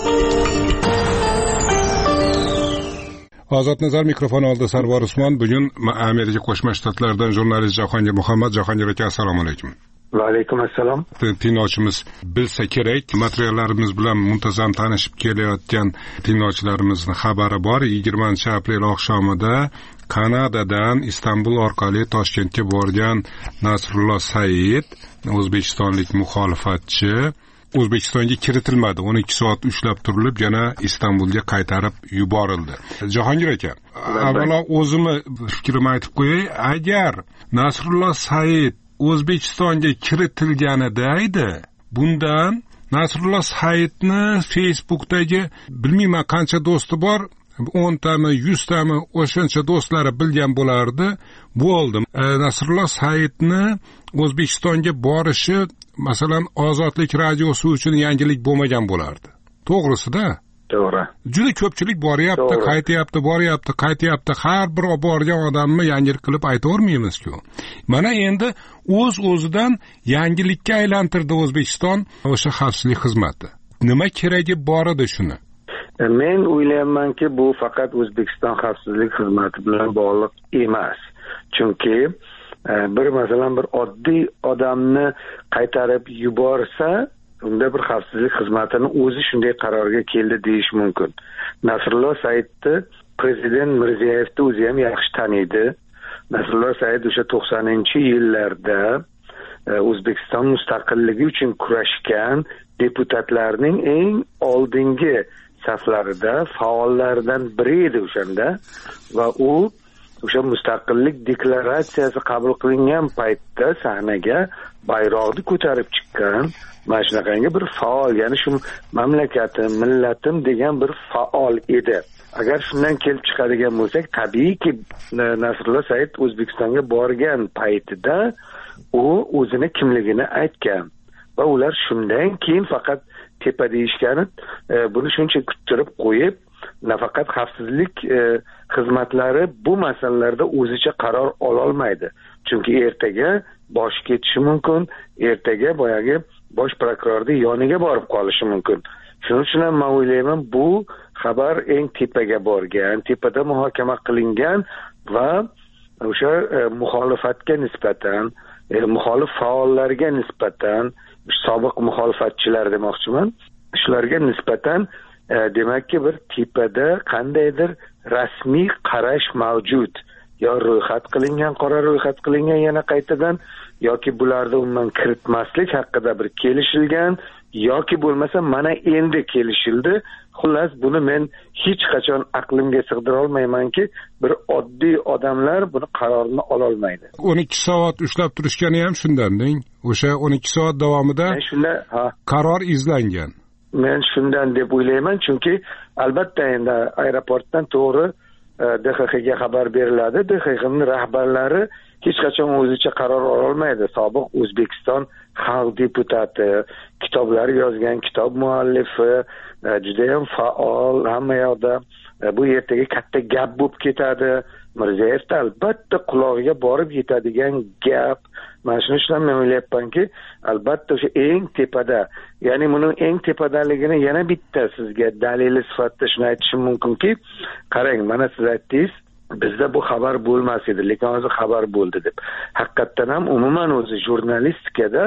Ozod nazar mikrofon oldi Sarvar Usmon. Bugun Amerika Qo'shma Shtatlaridan jurnalist Jahongir Muhammad. Jahongir aka, assalomu alaykum. Va alaykum assalom. Tinglovchimiz bilsa kerak, materiallarimiz bilan muntazam tanishib kelayotgan tinglovchilarimizning xabari bor. 20-aprel oqshomida Kanadadan Istanbul orqali Toshkentga borgan Nasrullo Said, o'zbekistonlik muxolifatchi, O'zbekistonga kiritilmadi. 12 soat ushlab turilib, yana Istanbulga qaytarib yuborildi. Jahongir aka, avvalo o'zimni fikrimni aytib qo'yay. Agar Nasrullo Said O'zbekistonga kiritilganida edi, bundan Nasrullo Saidni Facebookdagi bilmayman qancha do'sti bor, 10 tami, 100 tami o'shancha do'stlari bilgan bo'lardi. Bo'ldi. Nasrullo Saidni O'zbekistonga borishi, masalan, Ozodlik radiosi uchun yangilik bo'lmagan bo'lardi. To'g'risi-da? To'g'ri. Juda ko'pchilik boryapti, qaytyapti. Har bir borgan odamni yangilik qilib aytavermaymiz-ku. Mana endi o'z-o'zidan yangilikka aylantirdi O'zbekiston o'sha xavfsizlik xizmati. Nima keragi bor edi shuni? Men o'ylaymanki, bu faqat O'zbekiston xavfsizlik xizmati bilan bog'liq emas. Chunki masalan bir oddiy odamni qaytarib yuborsa, unda bir xavfsizlik xizmatining o'zi shunday qarorga keldi deyish mumkin. Nasrullo Saidni prezident Mirziyoyevni o'zi ham yaxshi taniydi. Nasrullo Said o'sha 90-yillarda O'zbekiston mustaqilligi uchun kurashgan deputatlarning eng oldingi saflarida faollaridan biri edi o'shanda va u o'sha mustaqillik deklaratsiyasi qabul qilingan paytda sahnaga bayroqni ko'tarib chiqqan, mana shunaqangi bir faol, ya'ni shu mamlakatim, millatim degan bir faol edi. Agar shundan kelib chiqadigan bo'lsak, tabiiyki Nasrullo Said O'zbekistonga borgan paytida u o'zini kimligini aytgan va ular shundan keyin faqat tepa deyishgani buni shuncha kuttirib qo'yib, nafaqat xavfsizlik xizmatlari bu masalalarda o'zicha qaror ololmaydi. Chunki ertaga bosh ketishi mumkin, ertaga boyagi bosh prokurorning yoniga borib qolishi mumkin. Shuning uchun ham men o'ylayman, bu xabar eng tepaga borgan, tepada muhokama qilingan va o'sha muxolifatga nisbatan, muxolif faollarga nisbatan, sobiq muxolifatchilar demoqchiman, shularga nisbatan demakki bir tepada qandaydir rasmiy qarash mavjud. Yo ro'yxat qilingan, qora ro'yxat qilingan yana qaytadan yoki bularni umuman kiritmaslik haqida bir kelishilgan yoki bo'lmasa mana endi kelishildi. Xullas buni men hech qachon aqlimga sig'dira olmaymanki, bir oddiy odamlar buni qarorini ola olmaydi. 12 soat ushlab turishgani ham shundan-deng. O'sha 12 soat davomida qaror izlangan. Men shundan deb o'ylayman, chunki albatta endi aeroportdan to'g'ri DXXga xabar beriladi. DXXning rahbarlari hech qachon o'zicha qaror ola olmaydi. Sobiq O'zbekiston xalq deputati, kitoblar yozgan, kitob muallifi, juda ham faol, hamma yoqda bu ertaga katta gap bo'lib ketadi. Mirzayevda albatta qulog'iga borib yetadigan gap. Mana shuni uchun men o'ylayapmanki, albatta o'sha eng tepada, ya'ni buni eng tepadaligini yana bitta sizga dalili sifatida shuni aytishim mumkinki, qarang, mana siz aytdingiz, bizda bu xabar bo'lmas edi, lekin hozir xabar bo'ldi deb. Haqiqatdan ham umuman o'zi jurnalistikada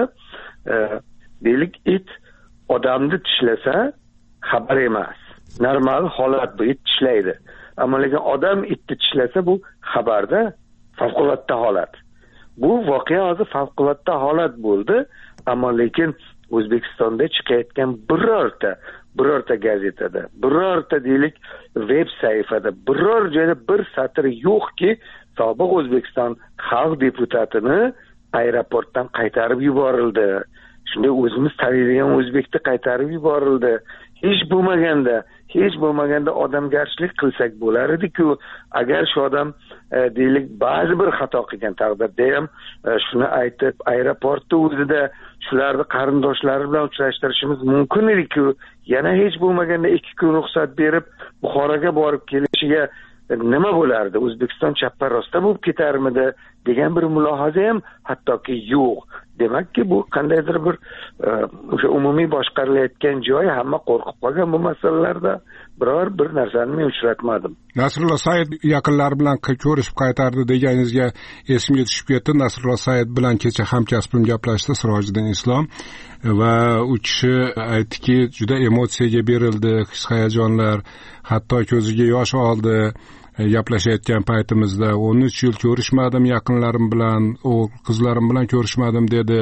deylik it odamni tishlasa xabar emas. Normal holat bu, it tishlaydi. Ammo lekin odam itni tishlasa bu xabarda favqulodda holat. Bu voqea hozir favqulodda holat bo'ldi, ammo lekin O'zbekistonda chiqayotgan birorta gazetada, birorta deylik veb sayfada, biror joyda bir satr yo'qki, sobiq O'zbekiston xalq deputatini aeroportdan qaytarib yuborildi. Shunday o'zimiz taniydigan o'zbekni qaytarib yuborildi. Hech bo'lmaganda odamgarchilik qilsak bo'lar edi-ku, agar shu odam deylik ba'zi bir xato qilgan taqdirda ham shuni aytib aeroportda o'zida shularni qarindoshlari bilan uchrashtirishimiz mumkin edi-ku, yana hech bo'lmaganda 2 kun ruxsat berib Buxoroga borib kelishiga nima bo'lardi? O'zbekiston chappa rosta bo'lib ketarmidi degan bir mulohaza ham hattoki yo'q. Demakki bu qandaydir bir o'sha umumiy boshqarilayotgan joy, hamma qo'rqib qolgan bu masalalarda biror bir narsani men uchratmadim. Nasrullo Said yaqinlari bilan ko'rishib qaytardi deganingizga esimga tushib ketdi. Nasrullo Said bilan kecha hamkasbim gaplashdi, Sirojiddin Islom, va u kishi aytdiki, juda emotsiyaga berildi, his-hayajonlar, hatto ko'ziga yosh oldi. Gaplashayotgan paytimizda 13 yil ko'rishmadim yaqinlarim bilan, o'g'il qizlarim bilan ko'rishmadim dedi.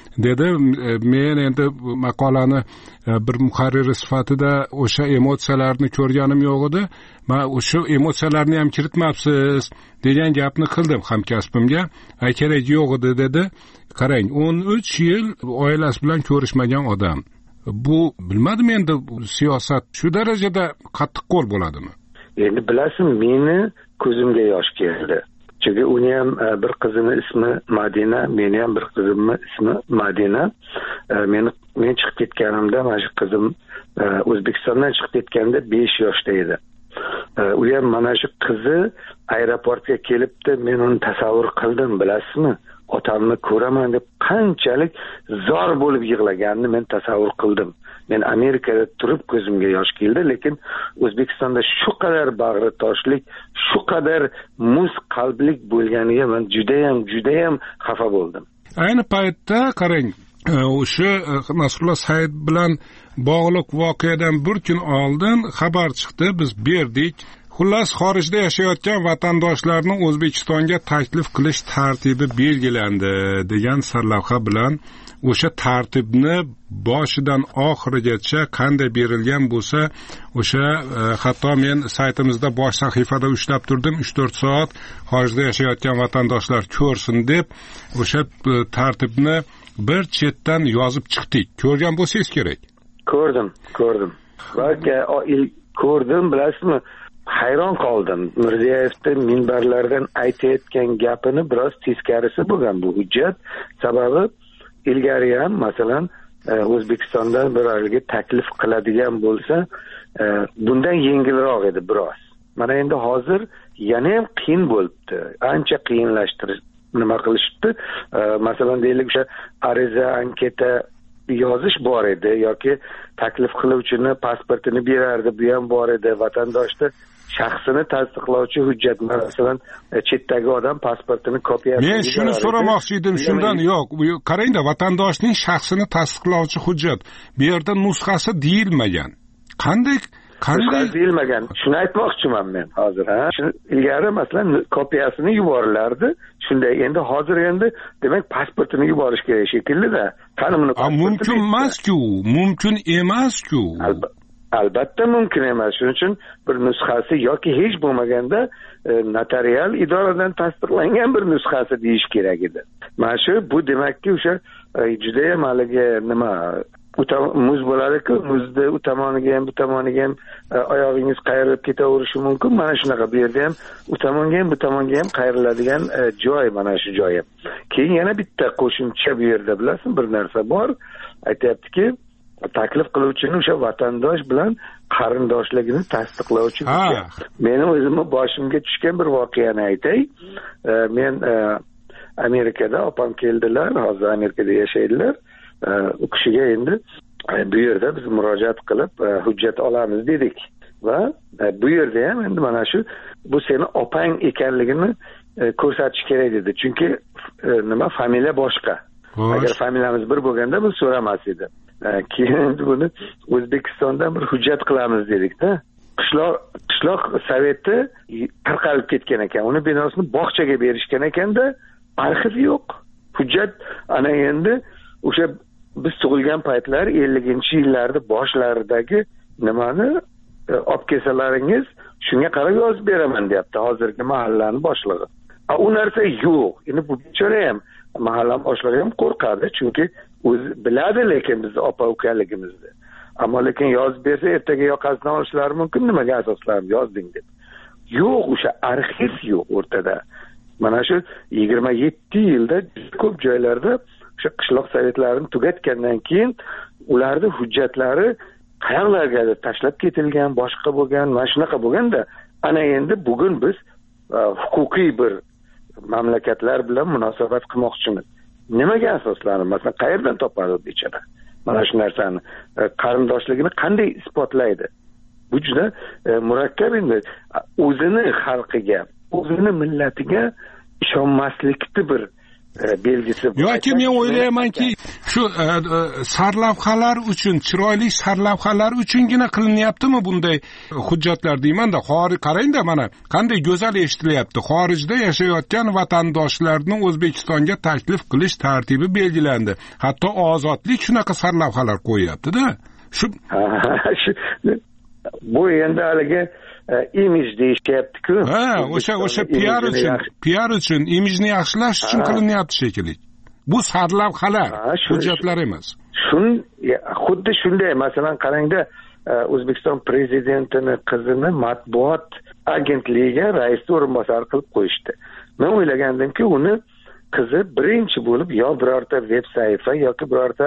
Men endi maqolani bir muharriri sifatida o'sha emotsiyalarni ko'rganim yo'q edi. Men o'sha emotsiyalarni ham kiritmabsiz degan gapni qildim hamkasbimga. Kerak yo'q edi dedi. Qarang, 13 yil oilasi bilan ko'rishmagan odam. Bu bilmadim endi siyosat shu darajada qattiq qo'l bo'ladimi? Endi bilasizmi, meni ko'zimga yosh keldi. Chunki uni ham bir qizini ismi Madina, meni ham bir qizimni ismi Madina. Men chiqib ketganimda, mana shu qizim O'zbekistondan chiqib ketganda 5 yoshda edi. U ham mana shu qizi aeroportga kelibdi, men uni tasavvur qildim, bilasizmi? Otamni ko'raman deb qanchalik zor bo'lib yig'laganini men tasavvur qildim. Men Amerikada turib ko'zimga yosh keldi, lekin O'zbekistonda shu qadar bag'ri toshlik, shu qadar muz qalblik bo'lganiga men juda ham xafa bo'ldim. Ayni paytda qarang, o'sha Nasrullo Said bilan bog'liq voqeadan bir kun oldin xabar chiqdi, biz berdik. Xullas, xorijda yashayotgan vatandoshlarni O'zbekistonga taklif qilish tartibi belgilandi degan sarlavha bilan o'sha tartibni boshidan oxirigacha qanday berilgan bo'lsa, o'sha hatto men saytimizda bosh sahifada ushlab turdim, 3-4 soat xorijda yashayotgan vatandoshlar ko'rsin deb o'sha tartibni bir chetdan yozib chiqdik. Ko'rgan bo'lsangiz kerak. Ko'rdim. Ko'rdim, bilasizmi? Hayron qoldim. Mirzayevning minbarlardan aytayotgan gapini biroz teskarisi bo'lgan bu hujjat. Sababi ilgari ham masalan O'zbekistondan bir ayolga taklif qiladigan bo'lsa, bundan yengilroq edi biroz. Mana endi hozir yana ham qiyin bo'libdi. Ancha qiyinlashtirish nima qilishdi? Masalan deylik, o'sha ariza, anketa yozish bor edi yoki taklif qiluvchini pasportini berardi, bu ham bor edi. Vatandoshni shaxsini tasdiqlovchi hujjat, masalan chetdagi odam pasportini kopiyasi. Men shuni so'ramoqchi edim, shundan yo'q. Qarangda, vatandoshning shaxsini tasdiqlovchi hujjat. Bu yerda nusxasi deyilmagan. Qanday qanday deyilmagan. Shuni aytmoqchiman men hozir. Shuni ilgari masalan kopiyasini yuborilardi. Shunday endi hozir demak pasportini yuborish kerak shekilli-da. Qani buni mumkin emas-ku, mumkin emas-ku. Albatta mumkin emas. Shuning uchun bir nusxasi yoki hech bo'lmaganda notarial idoradan tasdiqlangan bir nusxasi deyish kerak edi. Mana shu bu demakki o'sha juda ham haligi nima muz bo'ladi-ku, muzda u tomoniga ham bu tomoniga ham oyog'ingiz qayrilib ketaverishi mumkin. Mana shunaqa bu yerda ham u tomonga ham bu tomonga ham qayriladigan joy mana shu joyi. Keyin yana bitta qo'shimcha bu yerda bilasizmi bir narsa bor. Aytayaptiki, taklif qiluvchini o'sha vatandosh bilan qarindoshligini tasdiqlovchi. Meni o'zimni boshimga tushgan bir voqeani aytay. Men Amerikada opam keldilar, hozir Amerikada yashaydilar. U kishiga endi bu yerda biz murojaat qilib hujjat olamiz dedik va bu yerda ham endi mana shu bu seni opang ekanligini ko'rsatish kerak dedi. Chunki nima familiya boshqa. Agar familiyamiz bir bo'lganda biz so'ramas edi. Keyin endi buni O'zbekistondan bir hujjat qilamiz dedik-da. Qishloq soveti tarqalib ketgan ekan. Uni binosini bog'chaga berishgan ekanda, arxiv yo'q. Hujjat ana endi o'sha biz tug'ilgan paytlar 50-yillarda boshlaridagi nimani olib kelsalaringiz shunga qarab yozib beraman deyapti hozirgi mahallani boshlig'i. U narsa yo'q. Endi bu bechora ham mahalla boshlig'i ham qo'rqadi, chunki o'zi biladi lekin bizni opa ukaligimizni. Ammo lekin yozib bersa ertaga yoqasidan olishlari mumkin, nimaga asoslanib yozding deb. Yo'q, o'sha arxiv yo'q o'rtada. Mana shu 27 yilda ko'p joylarda o'sha qishloq sovetlarini tugatgandan keyin ularni hujjatlari qayerlarga tashlab ketilgan, boshqa bo'lgan, mana shunaqa bo'lganda, ana endi bugun biz huquqiy bir mamlakatlar bilan munosabat qilmoqchimiz. Nimaga asoslanib, masalan, qayerdan topadi bechora? Mana shu narsani qarindoshligini qanday isbotlaydi? Bu juda murakkab endi o'zini xalqiga, o'zini millatiga ishonmaslikni bir belgisi. Yoki men o'ylaymanki, shu sarlavhalar uchun, chiroyli sarlavhalar uchungina qilinyaptimi bunday hujjatlar deyman-da. Qarang-da, mana qanday go'zal eshitilyapti. Xorijda yashayotgan vatandoshlarni O'zbekistonga taklif qilish tartibi belgilandi. Hatto ozodlik shunaqa sarlavhalar qo'yapti-da. Bu endi haligi imij deyishyapti-ku. O'sha PR uchun, imijni yaxshilash uchun qilinyapti shekilli. Bu sarlavhalar, hujjatlar emas. Xuddi shunday, masalan, qarangda, O'zbekiston prezidentining qizini matbuot agentligiga rais o'rinbosari qilib qo'yishdi. Men o'ylagandimki, uni qizi birinchi bo'lib yo birorta veb sahifa yoki birorta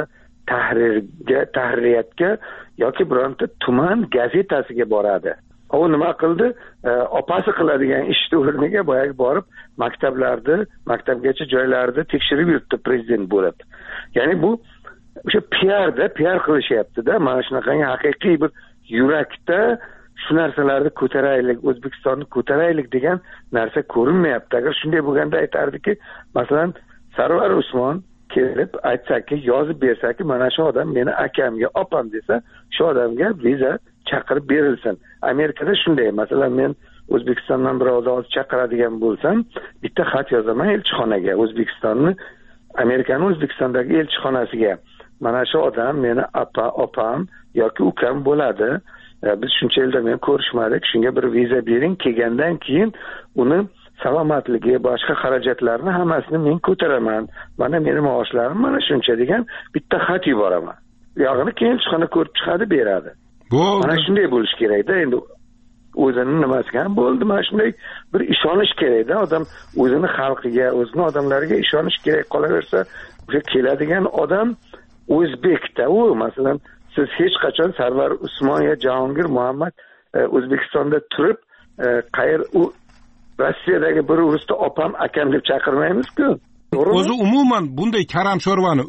tahririyatga yoki birorta tuman gazetasiga boradi. U nima qildi? Opasi qiladigan ishni o'rniga boyagi borib maktabgacha joylarda tekshirib yuribdi prezident bo'lib. Ya'ni bu o'sha PR qilishyapti-da. Mana shunaqangi haqiqiy bir yurakda shu narsalarni ko'taraylik, O'zbekistonni ko'taraylik degan narsa ko'rinmayapti. Agar shunday bo'lganda aytardiki, masalan, Sarvar Usmon kelib aytsaki, yozib bersaki, mana shu odam meni akamga, opam desa, shu odamga viza chaqirib berilsin. Amerikada shunday, masalan, men O'zbekistondan bir odam chaqiradigan bo'lsam, bitta xat yozaman elchixonaga, Amerikaning O'zbekistondagi elchixonasiga. Mana shu odam meni opam yoki ukam bo'ladi. Biz shuncha yilda men ko'rishmadik, shunga bir viza bering, kelgandan keyin uni salomatligi, boshqa xarajatlarni hammasini men ko'taraman. Mana meni maoshlarim mana shuncha degan bitta xat yuboraman. Yog'ini keyin elchixona ko'rib chiqadi, beradi. Mana shunday bo'lish kerak-da. Endi o'zining nimasiga ham bo'ldi. Mana shunday bir ishonish kerak-da. Odam o'zini xalqiga, o'zini odamlariga ishonish kerak. Qolaversa, o'sha keladigan odam o'zbekda. U masalan, siz hech qachon Sarvar Usmon yo Jahongir Muhammad O'zbekistonda turib, u Rossiyadagi bir urusda opam, akam deb chaqirmaymiz-ku. O'zi umuman bunday karam sho'rvani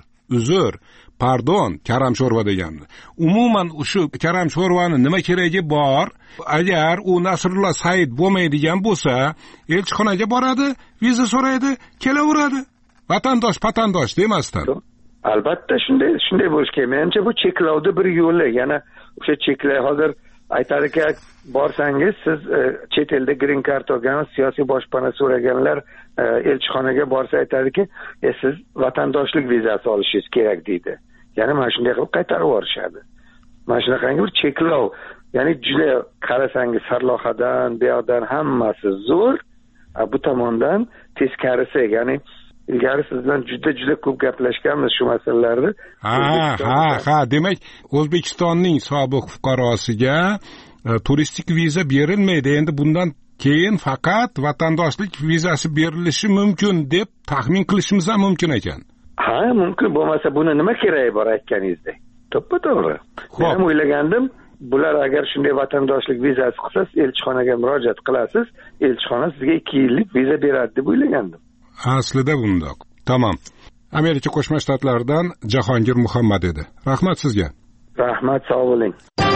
pardon, karam sho'rva deganni. Umuman shu karam sho'rvani nima keragi bor? Agar u Nasrulloh Said bo'lmaydigan bo'lsa, elchixonaga boradi, viza so'raydi, kelaveradi. Vatandosh demasdan. Albatta shunday bo'lish kerak. Menimcha bu cheklovni bir yo'li. Yana o'sha cheklay hozir aytadiki, borsangiz siz chet elda green card olgan, siyosiy boshpana so'raganlar elchixonaga borsa aytadiki, siz vatandoshlik vizasi olishingiz kerak deydi. Ya'ni mana shunday qilib qaytarib yuborishadi. Mana shunaqangi bir cheklov, ya'ni juda qarasangiz sarlavhadan, bu yoqdan hammasi zo'r, bu tomondan teskarisi, ya'ni ilgari siz bilan juda ko'p gaplashganmiz shu masalalarni. Ha, demak, O'zbekistonning sobiq fuqarosiga turistik viza berilmaydi. Endi bundan keyin faqat vatandoshlik vizasi berilishi mumkin deb taxmin qilishimiz ham mumkin ekan. Ha, mumkin. Bo'lmasa buni nima keragi bor aytganingizdek? To'ppa-to'g'ri. Men o'ylagandim, bular agar shunday vatandoshlik vizasi qilsangiz, elchixonaga murojaat qilasiz, elchixona sizga 2 yillik viza beradi deb o'ylagandim. Aslida bundoq. Tamam. Amerika Qo'shma Shtatlaridan Jahongir Muhammad edi. Rahmat sizga. Rahmat, sog' bo'ling.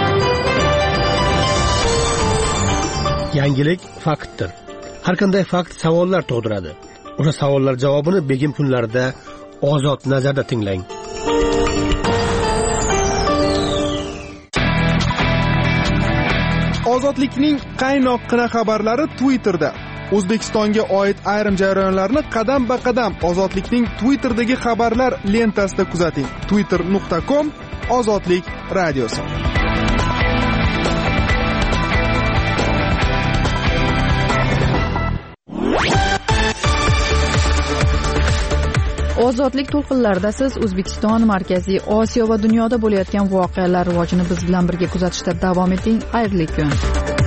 Yangilik faktdir. Har qanday fakt savollar tug'diradi. O'sha savollar javobini begim kunlarida Ozod nazarda tinglang. Ozodlikning qaynoqqina xabarlari Twitterda. O'zbekistonga oid ayrim jarayonlarni qadam-ba-qadam Ozodlikning Twitter'dagi xabarlar lentasida kuzating. twitter.com/ozodlik radiosi. Ozodlik to'lqinlarida siz O'zbekiston, Markaziy Osiyo va dunyoda bo'layotgan voqealar rivojini biz bilan birga kuzatishda davom eting. Xayrli kun.